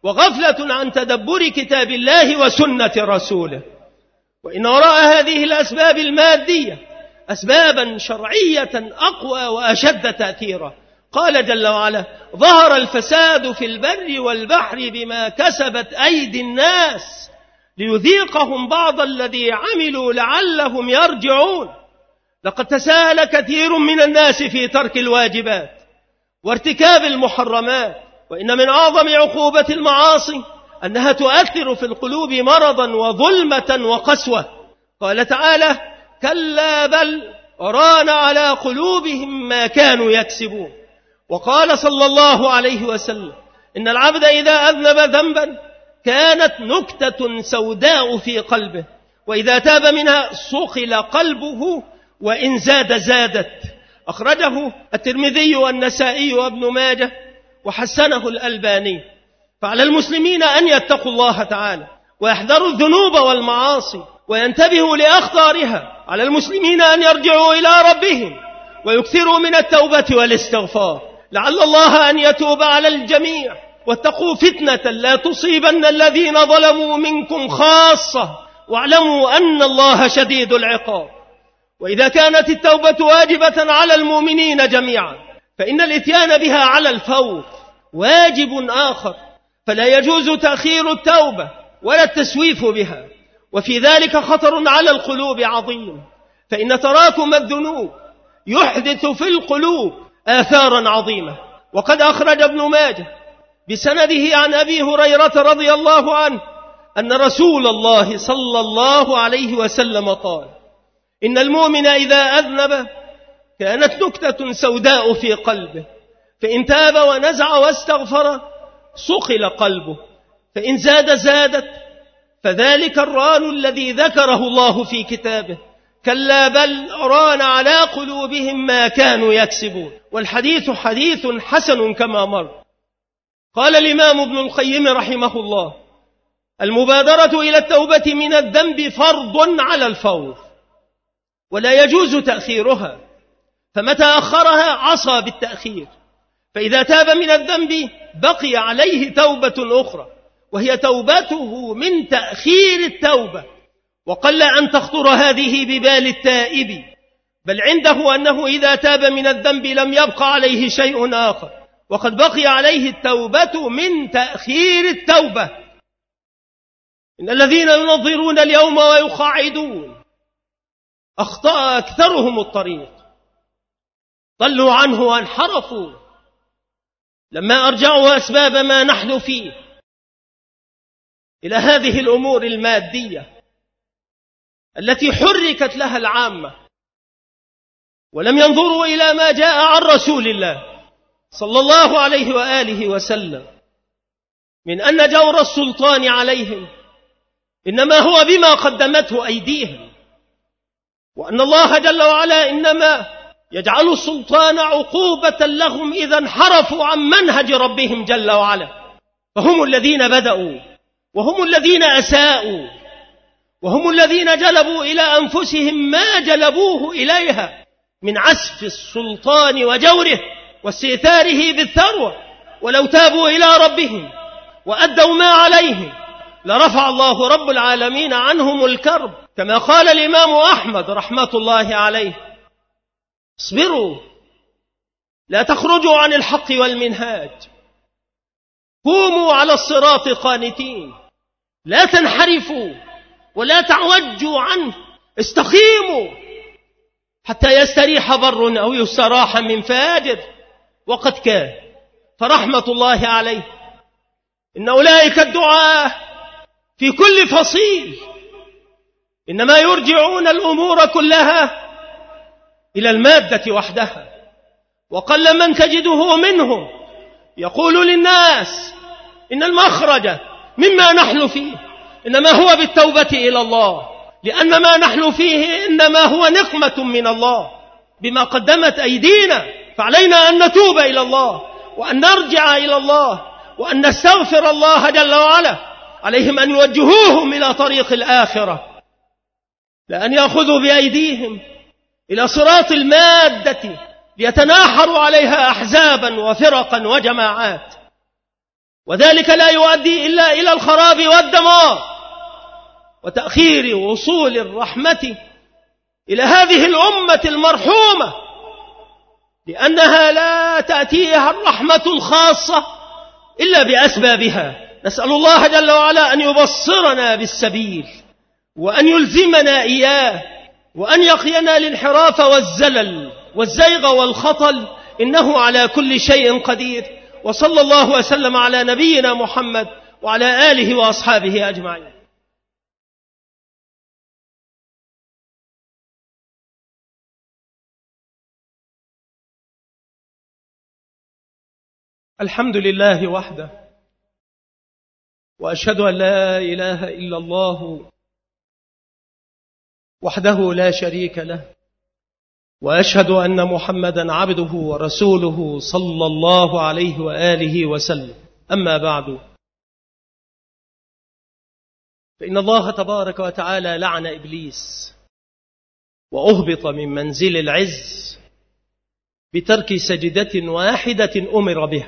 وغفلة عن تدبر كتاب الله وسنة رسوله. وإن وراء هذه الأسباب المادية أسبابا شرعية أقوى وأشد تأثيرا. قال جل وعلا: ظهر الفساد في البر والبحر بما كسبت أيدي الناس ليذيقهم بعض الذي عملوا لعلهم يرجعون. لقد تساهل كثير من الناس في ترك الواجبات وارتكاب المحرمات. وإن من أعظم عقوبة المعاصي أنها تؤثر في القلوب مرضا وظلمة وقسوة. قال تعالى: كلا بل ران على قلوبهم ما كانوا يكسبون. وقال صلى الله عليه وسلم: إن العبد إذا أذنب ذنبا كانت نكتة سوداء في قلبه، وإذا تاب منها صقل قلبه وإن زاد زادت. أخرجه الترمذي والنسائي وابن ماجه وحسنه الألباني. فعلى المسلمين أن يتقوا الله تعالى ويحذروا الذنوب والمعاصي وينتبهوا لأخطارها. على المسلمين أن يرجعوا إلى ربهم ويكثروا من التوبة والاستغفار، لعل الله أن يتوب على الجميع. واتقوا فتنة لا تصيبن الذين ظلموا منكم خاصة، واعلموا أن الله شديد العقاب. وإذا كانت التوبة واجبة على المؤمنين جميعا، فإن الإتيان بها على الفور واجب آخر، فلا يجوز تأخير التوبة ولا التسويف بها. وفي ذلك خطر على القلوب عظيم، فإن تراكم الذنوب يحدث في القلوب آثارا عظيمة. وقد أخرج ابن ماجه بسنده عن أبي هريرة رضي الله عنه أن رسول الله صلى الله عليه وسلم قال: إن المؤمن إذا أذنب كانت نكتة سوداء في قلبه، فإن تاب ونزع واستغفر صقل قلبه، فإن زاد زادت. فذلك الران الذي ذكره الله في كتابه: كلا بل ران على قلوبهم ما كانوا يكسبون. والحديث حديث حسن كما مر. قال الإمام ابن القيم رحمه الله: المبادرة إلى التوبة من الذنب فرض على الفور، ولا يجوز تأخيرها، فمتى أخرها عصى بالتأخير. فإذا تاب من الذنب بقي عليه توبة أخرى، وهي توبته من تأخير التوبة. وقل أن تخطر هذه ببال التائب، بل عنده أنه إذا تاب من الذنب لم يبق عليه شيء آخر، وقد بقي عليه التوبة من تأخير التوبة. إن الذين ينظرون اليوم ويقاعدون أخطأ أكثرهم الطريق، ضلوا عنه وانحرفوا لما أرجعوا أسباب ما نحن فيه إلى هذه الأمور المادية التي حركت لها العامة، ولم ينظروا إلى ما جاء عن رسول الله صلى الله عليه وآله وسلم من أن جور السلطان عليهم إنما هو بما قدمته أيديهم، وأن الله جل وعلا إنما يجعل السلطان عقوبة لهم إذا انحرفوا عن منهج ربهم جل وعلا، فهم الذين بدأوا وهم الذين أساءوا وهم الذين جلبوا إلى أنفسهم ما جلبوه إليها من عسف السلطان وجوره واستئثاره بالثروة. ولو تابوا إلى ربهم وأدوا ما عليهم لرفع الله رب العالمين عنهم الكرب، كما قال الإمام أحمد رحمة الله عليه: اصبروا لا تخرجوا عن الحق والمنهاج، قوموا على الصراط قانتين، لا تنحرفوا ولا تعوجوا عنه، استقيموا حتى يستريح بر أو يستراح من فاجر. وقد كان فرحمة الله عليه إن أولئك الدعاء في كل فصيل إنما يرجعون الأمور كلها إلى المادة وحدها، وقل من تجده منهم يقول للناس إن المخرج مما نحن فيه إنما هو بالتوبة إلى الله، لأن ما نحن فيه إنما هو نقمة من الله بما قدمت أيدينا، فعلينا أن نتوب إلى الله وأن نرجع إلى الله وأن نستغفر الله جل وعلا. عليهم أن يوجهوهم إلى طريق الآخرة، لأن يأخذوا بأيديهم إلى صراط المادة ليتناحروا عليها أحزابا وفرقا وجماعات، وذلك لا يؤدي إلا إلى الخراب والدمار وتأخير وصول الرحمة إلى هذه الأمة المرحومة، لأنها لا تأتيها الرحمة الخاصة إلا بأسبابها. نسأل الله جل وعلا أن يبصرنا بالسبيل وأن يلزمنا إياه وأن يقينا الانحراف والزلل والزيغ والخطل، إنه على كل شيء قدير. وصلى الله وسلم على نبينا محمد وعلى آله وأصحابه أجمعين. الحمد لله وحده، وأشهد أن لا إله إلا الله وحده لا شريك له، وأشهد أن محمدا عبده ورسوله صلى الله عليه وآله وسلم. أما بعد، فإن الله تبارك وتعالى لعن إبليس وأهبط من منزل العز بترك سجدة واحدة أمر بها،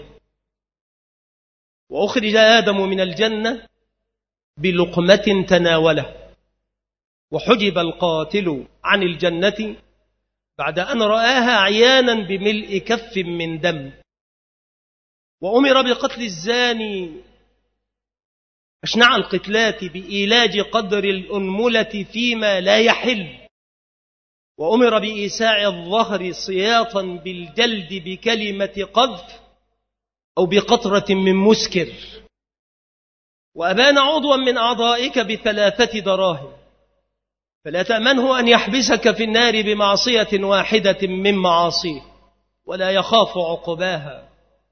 وأخرج آدم من الجنة بلقمة تناوله، وحجب القاتل عن الجنة بعد أن رآها عيانا بملء كف من دم، وأمر بقتل الزاني أشنع القتلات بإيلاج قدر الأنملة فيما لا يحل، وأمر بإيساع الظهر صياطا بالجلد بكلمة قذف أو بقطرة من مسكر، وأبان عضوا من أعضائك ب3 دراهم، فلا تأمنه أن يحبسك في النار بمعصية واحدة من معاصيه ولا يخاف عقباها.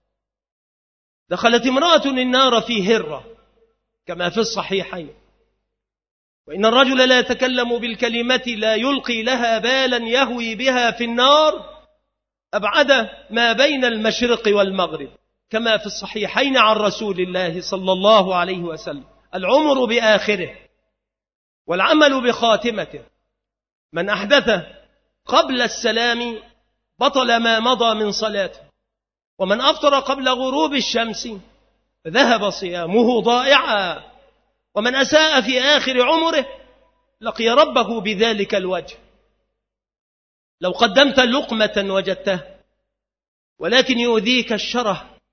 دخلت امرأة النار في هرة كما في الصحيحين، وإن الرجل لا يتكلم بالكلمة لا يلقي لها بالا يهوي بها في النار أبعد ما بين المشرق والمغرب، كما في الصحيحين عن رسول الله صلى الله عليه وسلم. العمر بآخره والعمل بخاتمته. من أحدث قبل السلام بطل ما مضى من صلاته، ومن أفطر قبل غروب الشمس ذهب صيامه ضائعا، ومن أساء في آخر عمره لقي ربه بذلك الوجه. لو قدمت لقمة وجدته، ولكن يؤذيك الشره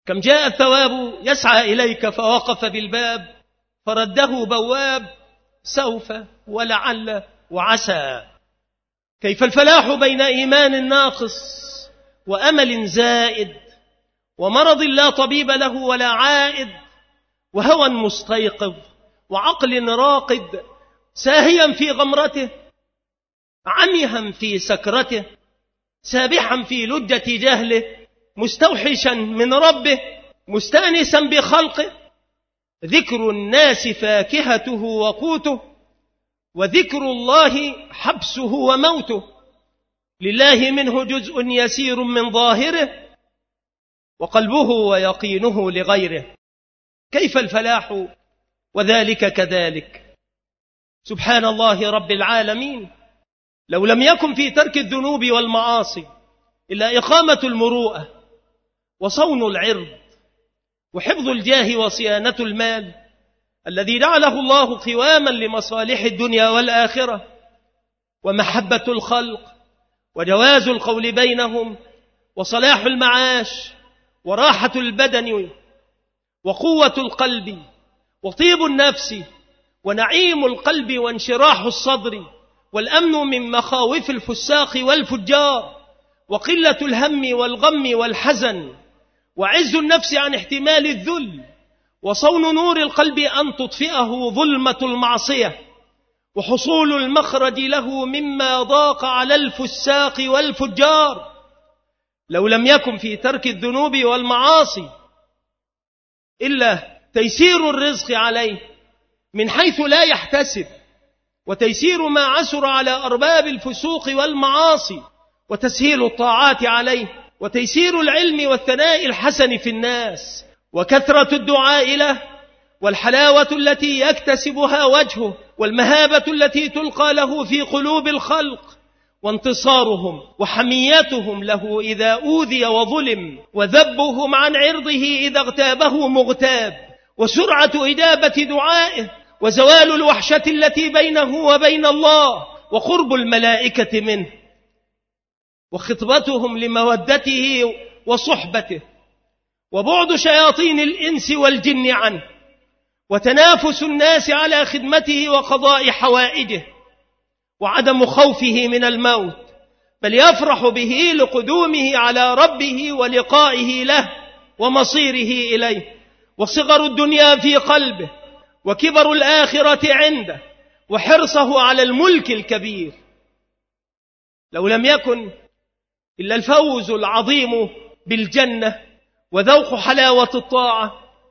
كم جاء الثواب يسعى إليك فوقف بالباب فرده بواب سوف ولعل وعسى. كيف الفلاح بين إيمان ناقص وأمل زائد ومرض لا طبيب له ولا عائد وهوى مستيقظ وعقل راقد ساهيا في غمرته عميها في سكرته سابحا في لجة جهله مستوحشا من ربه مستانسا بخلقه. ذكر الناس فاكهته وقوته وذكر الله حبسه وموته. لله منه جزء يسير من ظاهره وقلبه ويقينه لغيره. كيف الفلاح وذلك كذلك. سبحان الله رب العالمين. لو لم يكن في ترك الذنوب والمعاصي إلا إقامة المروءة وصون العرض وحفظ الجاه وصيانة المال الذي جعله الله قواما لمصالح الدنيا والآخرة ومحبة الخلق وجواز القول بينهم وصلاح المعاش وراحة البدن وقوة القلب وطيب النفس ونعيم القلب وانشراح الصدر والأمن من مخاوف الفساق والفجار وقلة الهم والغم والحزن وعز النفس عن احتمال الذل وصون نور القلب أن تطفئه ظلمة المعصية وحصول المخرج له مما ضاق على الفساق والفجار. لو لم يكن في ترك الذنوب والمعاصي إلا تيسير الرزق عليه من حيث لا يحتسب وتيسير ما عسر على أرباب الفسوق والمعاصي وتسهيل الطاعات عليه وتيسير العلم والثناء الحسن في الناس وكثرة الدعاء له والحلاوة التي يكتسبها وجهه والمهابة التي تلقى له في قلوب الخلق وانتصارهم وحميتهم له إذا أوذي وظلم وذبهم عن عرضه إذا اغتابه مغتاب وسرعة إجابة دعائه وزوال الوحشة التي بينه وبين الله وقرب الملائكة منه وخطبتهم لمودته وصحبته وبعد شياطين الإنس والجن عنه وتنافس الناس على خدمته وقضاء حوائجه وعدم خوفه من الموت بل يفرح به لقدومه على ربه ولقائه له ومصيره إليه وصغر الدنيا في قلبه وكبر الآخرة عنده وحرصه على الملك الكبير. لو لم يكن إلا الفوز العظيم بالجنة وذوق حلاوة الطاعة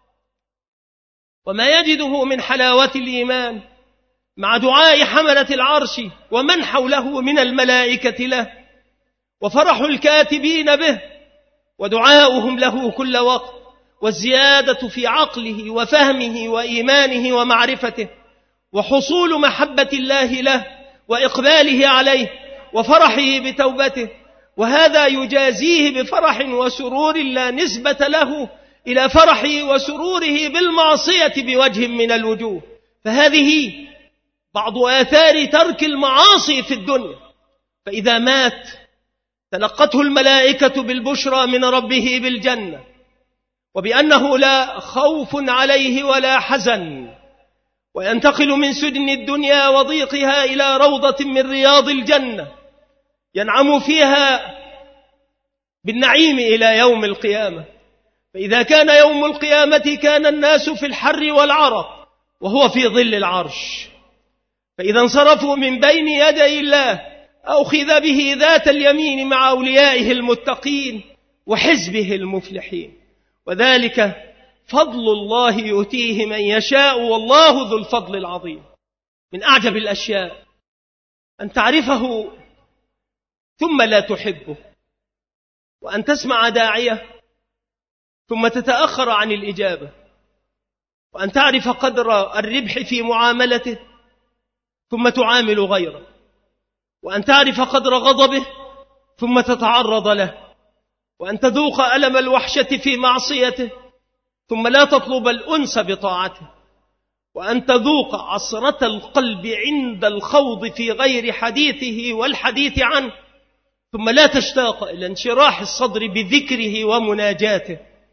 وما يجده من حلاوة الإيمان مع دعاء حملة العرش ومن حوله من الملائكة له وفرح الكاتبين به ودعاؤهم له كل وقت والزيادة في عقله وفهمه وإيمانه ومعرفته وحصول محبة الله له وإقباله عليه وفرحه بتوبته وهذا يجازيه بفرح وسرور لا نسبة له إلى فرحه وسروره بالمعصية بوجه من الوجوه. فهذه بعض آثار ترك المعاصي في الدنيا. فإذا مات تلقته الملائكة بالبشرى من ربه بالجنة وبأنه لا خوف عليه ولا حزن وينتقل من سجن الدنيا وضيقها إلى روضة من رياض الجنة ينعم فيها بالنعيم إلى يوم القيامة. فإذا كان يوم القيامة كان الناس في الحر والعرق وهو في ظل العرش. فإذا انصرفوا من بين يدي الله أخذ به ذات اليمين مع أوليائه المتقين وحزبه المفلحين. وذلك فضل الله يؤتيه من يشاء والله ذو الفضل العظيم. من أعجب الأشياء أن تعرفه ثم لا تحبه وأن تسمع داعية ثم تتأخر عن الإجابة وأن تعرف قدر الربح في معاملته ثم تعامل غيره وأن تعرف قدر غضبه ثم تتعرض له وأن تذوق ألم الوحشة في معصيته ثم لا تطلب الأنس بطاعته وأن تذوق عصرة القلب عند الخوض في غير حديثه والحديث عنه ثم لا تشتاق إلى انشراح الصدر بذكره ومناجاته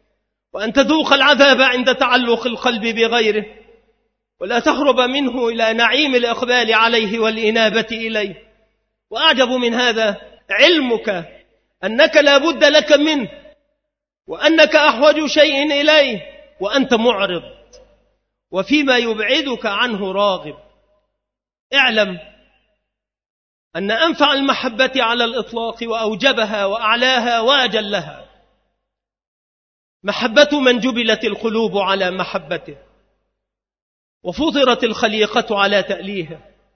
وأن تذوق العذاب عند تعلق القلب بغيره، ولا تهرب منه إلى نعيم الإقبال عليه والإنابة إليه. وأعجب من هذا علمك أنك لا بد لك منه، وأنك أحوج شيء إليه وأنت معرض، وفيما يبعدك عنه راغب. اعلم أن أنفع المحبة على الإطلاق وأوجبها وأعلاها وأجلها محبة من جبلت القلوب على محبته، وفطرت الخليقة على تأليهه،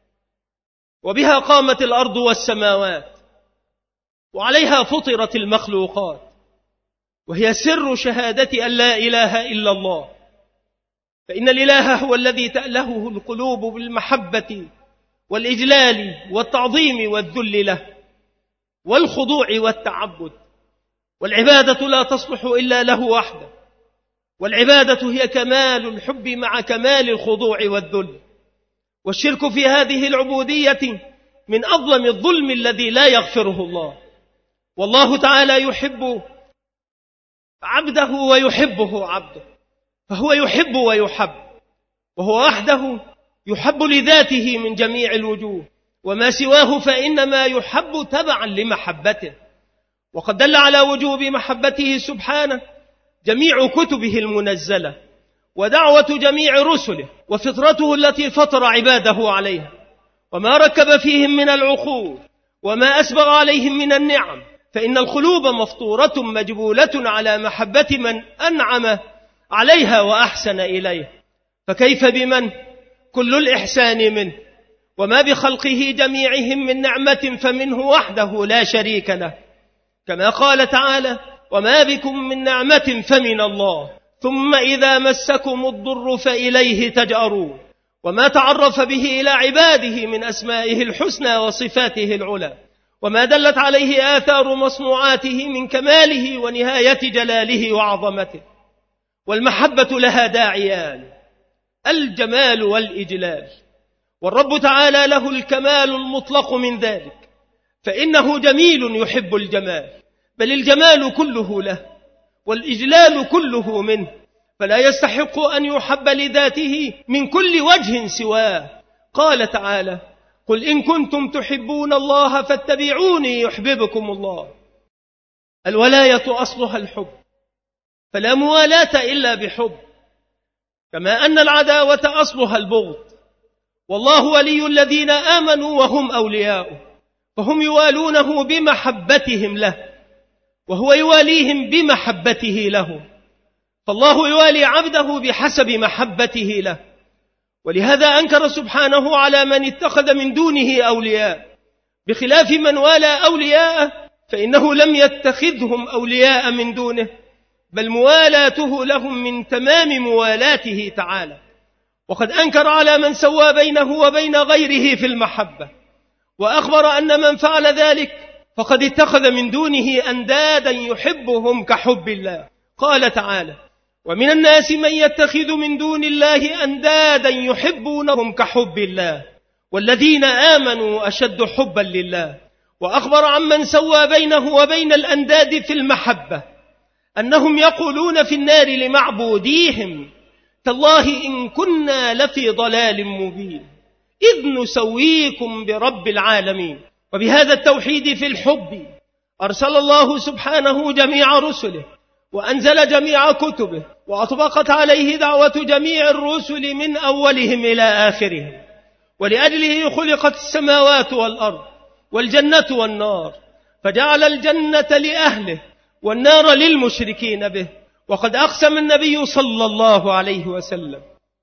وبها قامت الأرض والسماوات، وعليها فطرت المخلوقات، وهي سر شهادة أن لا إله إلا الله. فإن الإله هو الذي تألهه القلوب بالمحبة والإجلال والتعظيم والذل له والخضوع والتعبد. والعبادة لا تصلح إلا له وحده، والعبادة هي كمال الحب مع كمال الخضوع والذل. والشرك في هذه العبودية من أظلم الظلم الذي لا يغفره الله. والله تعالى يحب عبده ويحبه عبده، فهو يحب ويحب، وهو وحده يحب لذاته من جميع الوجوه، وما سواه فإنما يحب تبعا لمحبته. وقد دل على وجوب محبته سبحانه جميع كتبه المنزلة، ودعوة جميع رسله، وفطرته التي فطر عباده عليها، وما ركب فيهم من العقول، وما أسبغ عليهم من النعم. فإن القلوب مفطورة مجبولة على محبة من أنعم عليها وأحسن إليه، فكيف بمن كل الإحسان منه، وما بخلقه جميعهم من نعمة فمنه وحده لا شريك له، كما قال تعالى: وما بكم من نعمة فمن الله ثم إذا مسكم الضر فإليه تجأرون. وما تعرف به إلى عباده من أسمائه الحسنى وصفاته العلى، وما دلت عليه آثار مصنوعاته من كماله ونهاية جلاله وعظمته. والمحبة لها داعيان: الجمال والإجلال، والرب تعالى له الكمال المطلق من ذلك، فإنه جميل يحب الجمال، بل الجمال كله له، والإجلال كله منه، فلا يستحق أن يحب لذاته من كل وجه سواه. قال تعالى: قل إن كنتم تحبون الله فاتبعوني يحببكم الله. الولاية أصلها الحب، فلا موالاة إلا بحب، كما أن العداوة أصلها البغض. والله ولي الذين آمنوا وهم أولياؤه، فهم يوالونه بمحبتهم له، وهو يواليهم بمحبته له. فالله يوالي عبده بحسب محبته له، ولهذا أنكر سبحانه على من اتخذ من دونه أولياء، بخلاف من والى أولياءه فإنه لم يتخذهم أولياء من دونه، بل موالاته لهم من تمام موالاته تعالى. وقد أنكر على من سوى بينه وبين غيره في المحبة، وأخبر أن من فعل ذلك فقد اتخذ من دونه أندادا يحبهم كحب الله. قال تعالى: ومن الناس من يتخذ من دون الله أندادا يحبونهم كحب الله والذين آمنوا أشد حبا لله. وأخبر عمن سوى بينه وبين الأنداد في المحبة أنهم يقولون في النار لمعبوديهم: تالله إن كنا لفي ضلال مبين إذ نسويكم برب العالمين. وبهذا التوحيد في الحب أرسل الله سبحانه جميع رسله، وأنزل جميع كتبه، وأطبقت عليه دعوة جميع الرسل من أولهم إلى آخرهم. ولأجله خلقت السماوات والأرض والجنة والنار، فجعل الجنة لأهله والنار للمشركين به. وقد أقسم النبي صلى الله عليه وسلم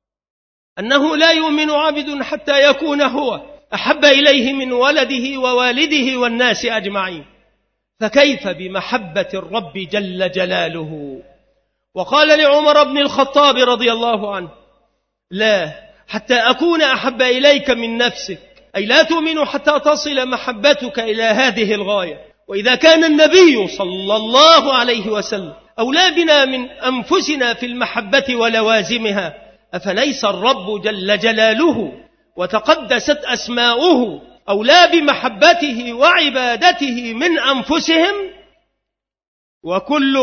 أنه لا يؤمن عبد حتى يكون هو أحب إليه من ولده ووالده والناس أجمعين، فكيف بمحبة الرب جل جلاله؟ وقال لعمر بن الخطاب رضي الله عنه: لا حتى أكون أحب إليك من نفسك، أي لا تؤمن حتى تصل محبتك إلى هذه الغاية. وإذا كان النبي صلى الله عليه وسلم أولى بنا من أنفسنا في المحبة ولوازمها، أفليس الرب جل جلاله وتقدست أسماؤه أولى بمحبته وعبادته من أنفسهم؟ وكل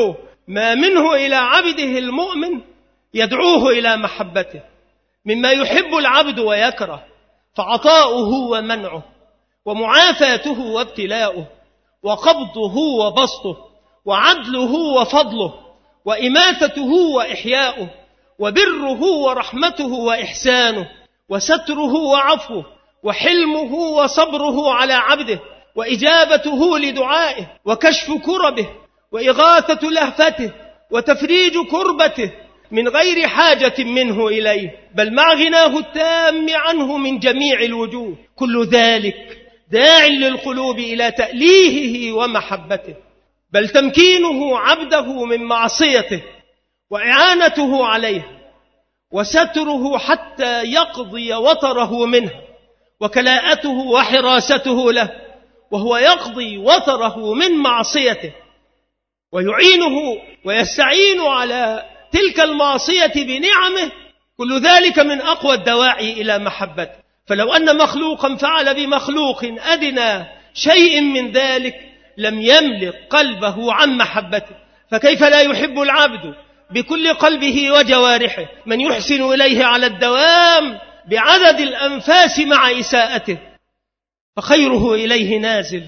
ما منه إلى عبده المؤمن يدعوه إلى محبته مما يحب العبد ويكره، فعطاؤه ومنعه، ومعافاته وابتلاؤه، وقبضه وبسطه، وعدله وفضله، وإماتته وإحياؤه، وبره ورحمته وإحسانه، وستره وعفوه، وحلمه وصبره على عبده، وإجابته لدعائه، وكشف كربه، وإغاثة لهفته، وتفريج كربته من غير حاجة منه إليه، بل مع غناه التام عنه من جميع الوجوه. كل ذلك داع للقلوب إلى تأليهه ومحبته، بل تمكينه عبده من معصيته، وإعانته عليه، وستره حتى يقضي وطره منه، وكلاءته وحراسته له وهو يقضي وطره من معصيته، ويعينه ويستعين على تلك المعصية بنعمه. كل ذلك من أقوى الدواعي إلى محبته. فلو أن مخلوقا فعل بمخلوق أدنى شيء من ذلك لم يملك قلبه عن محبته، فكيف لا يحب العبد بكل قلبه وجوارحه من يحسن إليه على الدوام بعدد الأنفاس مع إساءته، فخيره إليه نازل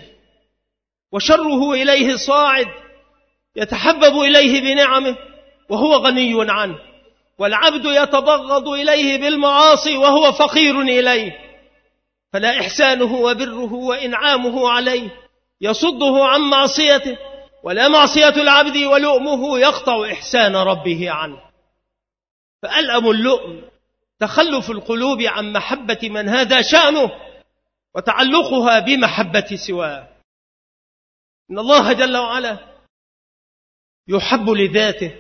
وشره إليه صاعد، يتحبب إليه بنعمه وهو غني عنه، والعبد يتبغض إليه بالمعاصي وهو فقير إليه، فلا إحسانه وبره وإنعامه عليه يصده عن معصيته، ولا معصية العبد ولؤمه يقطع إحسان ربه عنه. فألأم اللؤم تخلف القلوب عن محبة من هذا شأنه وتعلقها بمحبة سواه. إن الله جل وعلا يحب لذاته،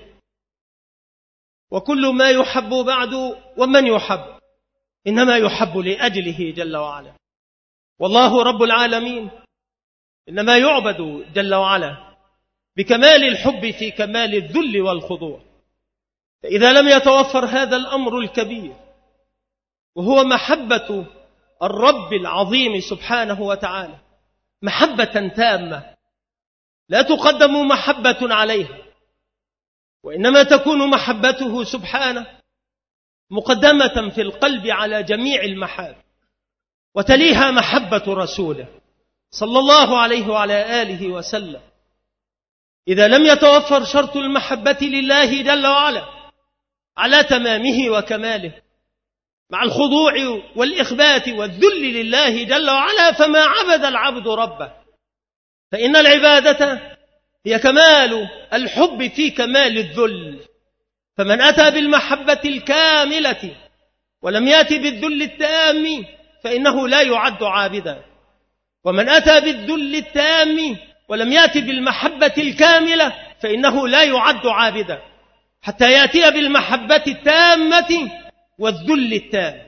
وكل ما يحب بعد ومن يحب إنما يحب لأجله جل وعلا. والله رب العالمين إنما يعبد جل وعلا بكمال الحب في كمال الذل والخضوع. فإذا لم يتوفر هذا الأمر الكبير وهو محبة الرب العظيم سبحانه وتعالى محبة تامة لا تقدم محبة عليها، وإنما تكون محبته سبحانه مقدمة في القلب على جميع المحاب، وتليها محبة رسوله صلى الله عليه وعلى آله وسلم. إذا لم يتوفر شرط المحبة لله جل وعلا على تمامه وكماله مع الخضوع والإخبات والذل لله جل وعلا، فما عبد العبد ربه. فإن العبادة هي كمال الحب في كمال الذل، فمن أتى بالمحبة الكاملة ولم يأتي بالذل التام فإنه لا يعد عابدا، ومن أتى بالذل التام ولم يأتي بالمحبة الكاملة فإنه لا يعد عابدا، حتى يأتي بالمحبة التامة والذل التام.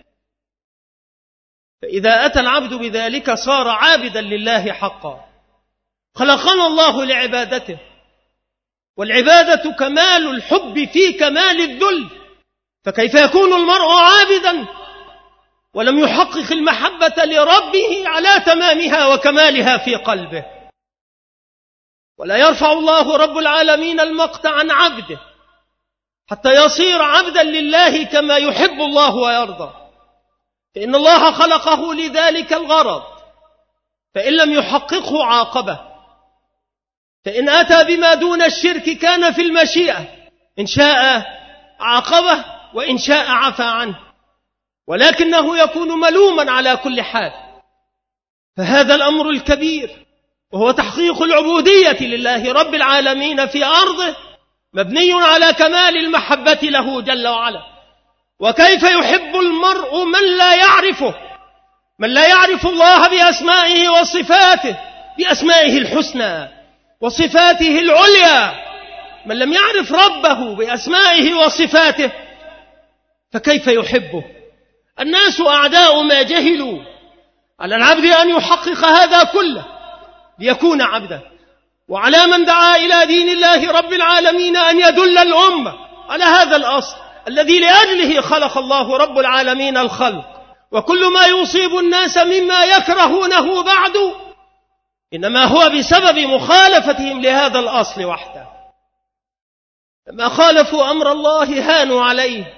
فإذا أتى العبد بذلك صار عابدا لله حقا. خلقنا الله لعبادته، والعبادة كمال الحب في كمال الذل، فكيف يكون المرء عابدا ولم يحقق المحبة لربه على تمامها وكمالها في قلبه؟ ولا يرفع الله رب العالمين المقت عن عبده حتى يصير عبدا لله كما يحب الله ويرضى، فإن الله خلقه لذلك الغرض، فإن لم يحققه عاقبه. فإن أتى بما دون الشرك كان في المشيئة، إن شاء عاقبه وإن شاء عفى عنه، ولكنه يكون ملوما على كل حال. فهذا الأمر الكبير وهو تحقيق العبودية لله رب العالمين في أرضه مبني على كمال المحبة له جل وعلا. وكيف يحب المرء من لا يعرفه، من لا يعرف الله بأسمائه وصفاته، بأسمائه الحسنى وصفاته العليا، من لم يعرف ربه بأسمائه وصفاته فكيف يحبه؟ الناس أعداء ما جهلوا، على العبد أن يحقق هذا كله ليكون عبدا، وعلى من دعا إلى دين الله رب العالمين أن يدل الأمة على هذا الأصل الذي لأجله خلق الله رب العالمين الخلق. وكل ما يصيب الناس مما يكرهونه بعد إنما هو بسبب مخالفتهم لهذا الأصل وحده. لما خالفوا أمر الله هانوا عليه،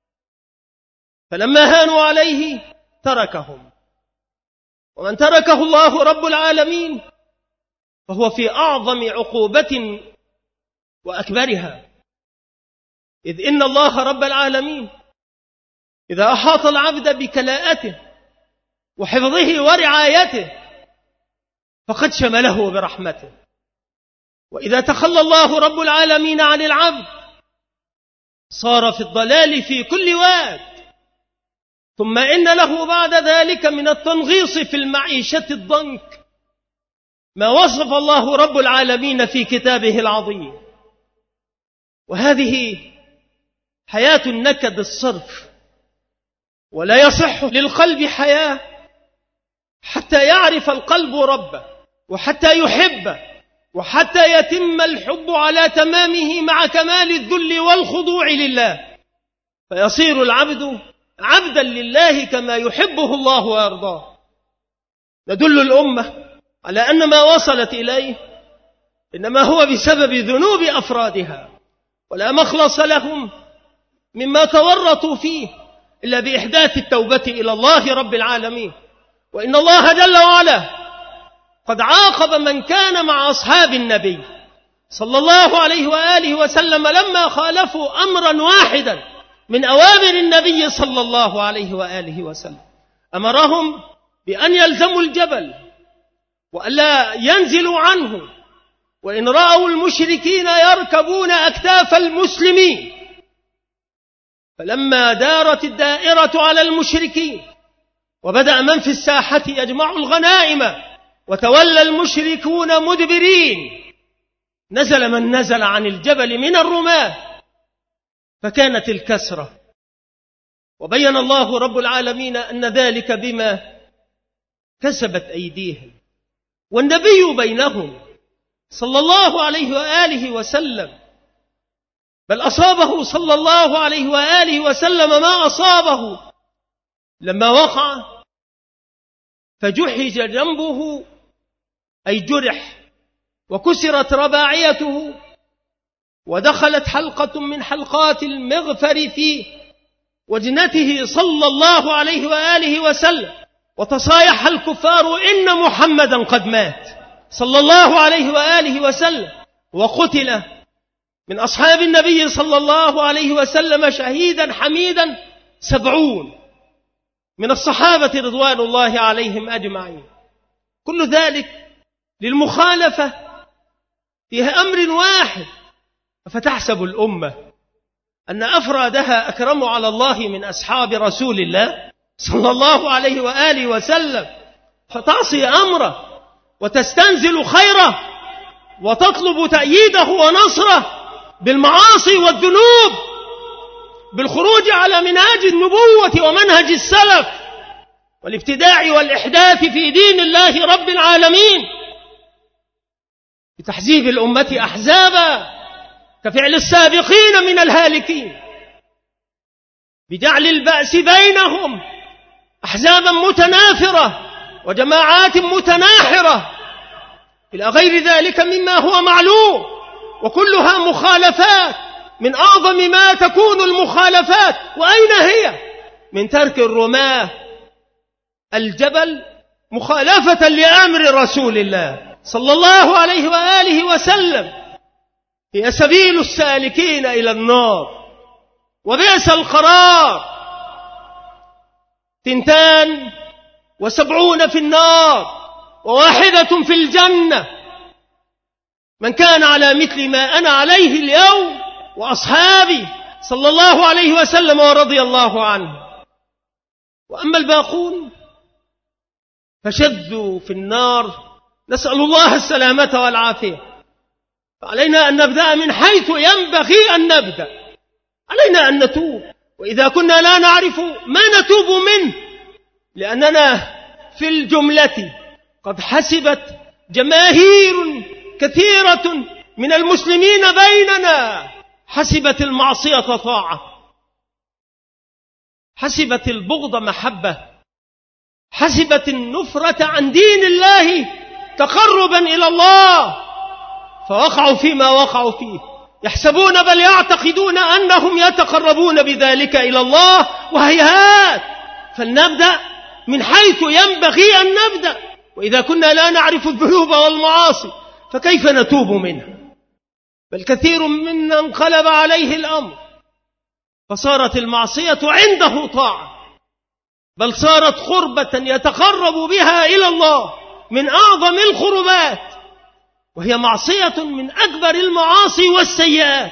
فلما هانوا عليه تركهم. ومن تركه الله رب العالمين فهو في أعظم عقوبة وأكبرها، إذ إن الله رب العالمين إذا أحاط العبد بكلاءته وحفظه ورعايته فقد شمله برحمته، وإذا تخلى الله رب العالمين عن العبد صار في الضلال في كل واد. ثم إن له بعد ذلك من التنغيص في المعيشة الضنك ما وصف الله رب العالمين في كتابه العظيم. وهذه حياة النكد الصرف، ولا يصح للقلب حياة حتى يعرف القلب ربه، وحتى يحبه، وحتى يتم الحب على تمامه مع كمال الذل والخضوع لله، فيصير العبد عبدا لله كما يحبه الله ويرضاه. ندل الأمة على أن ما وصلت إليه إنما هو بسبب ذنوب أفرادها، ولا مخلص لهم مما تورطوا فيه إلا بإحداث التوبة إلى الله رب العالمين. وإن الله جل وعلا قد عاقب من كان مع أصحاب النبي صلى الله عليه وآله وسلم لما خالفوا أمرا واحدا من أوامر النبي صلى الله عليه وآله وسلم. أمرهم بأن يلزموا الجبل وألا ينزلوا عنه، وإن رأوا المشركين يركبون أكتاف المسلمين. فلما دارت الدائرة على المشركين وبدأ من في الساحة يجمع الغنائم وتولى المشركون مدبرين، نزل من نزل عن الجبل من الرماة فكانت الكسرة. وبين الله رب العالمين أن ذلك بما كسبت أيديهم، والنبي بينهم صلى الله عليه وآله وسلم، بل أصابه صلى الله عليه وآله وسلم ما أصابه لما وقع فجحج جنبه، أي جرح، وكسرت رباعيته، ودخلت حلقة من حلقات المغفر في وجنته صلى الله عليه وآله وسلم، وتصايح الكفار إن محمدا قد مات صلى الله عليه وآله وسلم. وقتل من أصحاب النبي صلى الله عليه وسلم شهيدا حميدا 70 من الصحابة رضوان الله عليهم أجمعين. كل ذلك للمخالفة في أمر واحد. فتحسب الأمة أن أفرادها أكرم على الله من أصحاب رسول الله صلى الله عليه وآله وسلم، فتعصي أمره وتستنزل خيره وتطلب تأييده ونصره بالمعاصي والذنوب، بالخروج على منهج النبوة ومنهج السلف، والابتداع والإحداث في دين الله رب العالمين، بتحزيب الأمة أحزابا كفعل السابقين من الهالكين، بجعل البأس بينهم أحزابا متنافرة وجماعات متناحرة إلى غير ذلك مما هو معلوم، وكلها مخالفات. من أعظم ما تكون المخالفات، وأين هي؟ من ترك الرماة الجبل مخالفة لأمر رسول الله صلى الله عليه وآله وسلم، هي سبيل السالكين إلى النار، وبئس القرار. 72 في النار و1 في الجنة. من كان على مثل ما أنا عليه اليوم وأصحابي صلى الله عليه وسلم ورضي الله عنه. وأما الباقون فشذوا في النار، نسأل الله السلامة والعافية. فعلينا أن نبدأ من حيث ينبغي أن نبدأ، علينا أن نتوب، وإذا كنا لا نعرف ما نتوب منه، لأننا في الجملة قد حسبت جماهير كثيرة من المسلمين بيننا، حسبت المعصية طاعة، حسبت البغض محبة، حسبت النفرة عن دين الله تقربا إلى الله، فوقعوا فيما وقعوا فيه. يحسبون بل يعتقدون أنهم يتقربون بذلك إلى الله، وهيهات. فلنبدأ من حيث ينبغي أن نبدأ، وإذا كنا لا نعرف الذنوب والمعاصي فكيف نتوب منها؟ بل كثير منا انقلب عليه الأمر فصارت المعصية عنده طاعة، بل صارت قربة يتقرب بها إلى الله من أعظم القربات، وهي معصية من أكبر المعاصي والسيئات.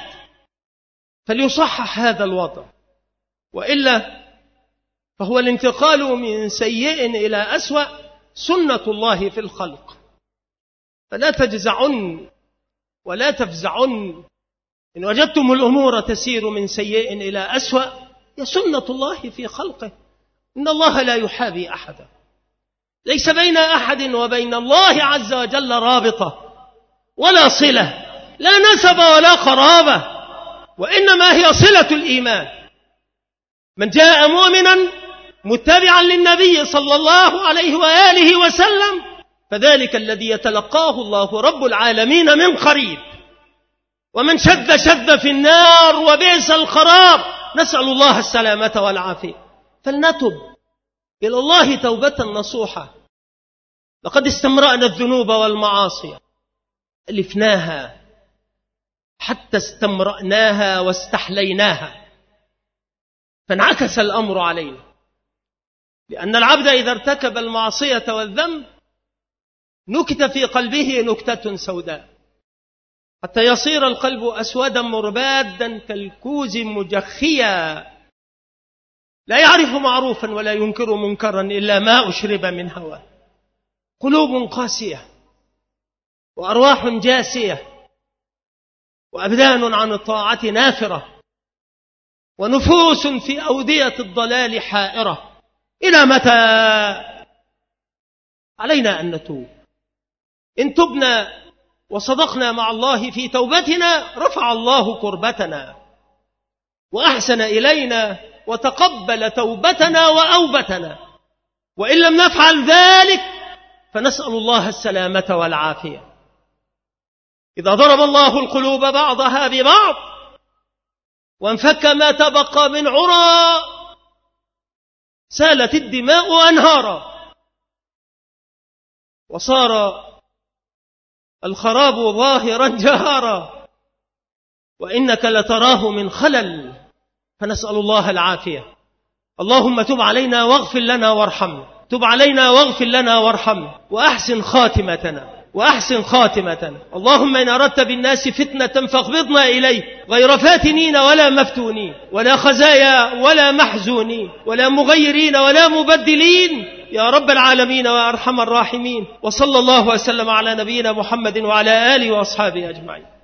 فليصحح هذا الوضع، وإلا فهو الانتقال من سيء إلى أسوأ سنة الله في الخلق. فلا تجزعن ولا تفزعن إن وجدتم الأمور تسير من سيء إلى أسوأ، هي سنة الله في خلقه. إن الله لا يحابي أحدا، ليس بين أحد وبين الله عز وجل رابطة ولا صلة، لا نسب ولا قرابة، وإنما هي صلة الإيمان. من جاء مؤمنا متبعا للنبي صلى الله عليه وآله وسلم فذلك الذي يتلقاه الله رب العالمين من قريب. ومن شذ في النار وبئس القرار، نسأل الله السلامة والعافية. فلنتب إلى الله توبة نصوحة. لقد استمرأنا الذنوب والمعاصي، ألفناها حتى استمرأناها واستحليناها، فانعكس الأمر علينا، لأن العبد إذا ارتكب المعصية والذنب نكت في قلبه نكتة سوداء، حتى يصير القلب أسودا مربادا كالكوز مجخيا، لا يعرف معروفا ولا ينكر منكرا إلا ما أشرب من هواه. قلوب قاسية وأرواح جاسية وأبدان عن الطاعة نافرة ونفوس في أودية الضلال حائرة. إلى متى؟ علينا أن نتوب. إن تبنا وصدقنا مع الله في توبتنا رفع الله كربتنا وأحسن إلينا وتقبل توبتنا وأوبتنا، وإن لم نفعل ذلك فنسأل الله السلامة والعافية. إذا ضرب الله القلوب بعضها ببعض وانفك ما تبقى من عرى سالت الدماء أنهارا، وصار الخراب ظاهرا جهارا، وإنك لتراه من خلل، فنسأل الله العافية. اللهم تب علينا واغفر لنا وارحمنا، تب علينا واغفر لنا وارحمنا، وأحسن خاتمتنا. اللهم إن أردت بالناس فتنة فاقبضنا إليه غير فاتنين ولا مفتونين ولا خزايا ولا محزونين ولا مغيرين ولا مبدلين يا رب العالمين وأرحم الراحمين. وصلى الله وسلم على نبينا محمد وعلى آله وأصحابه أجمعين.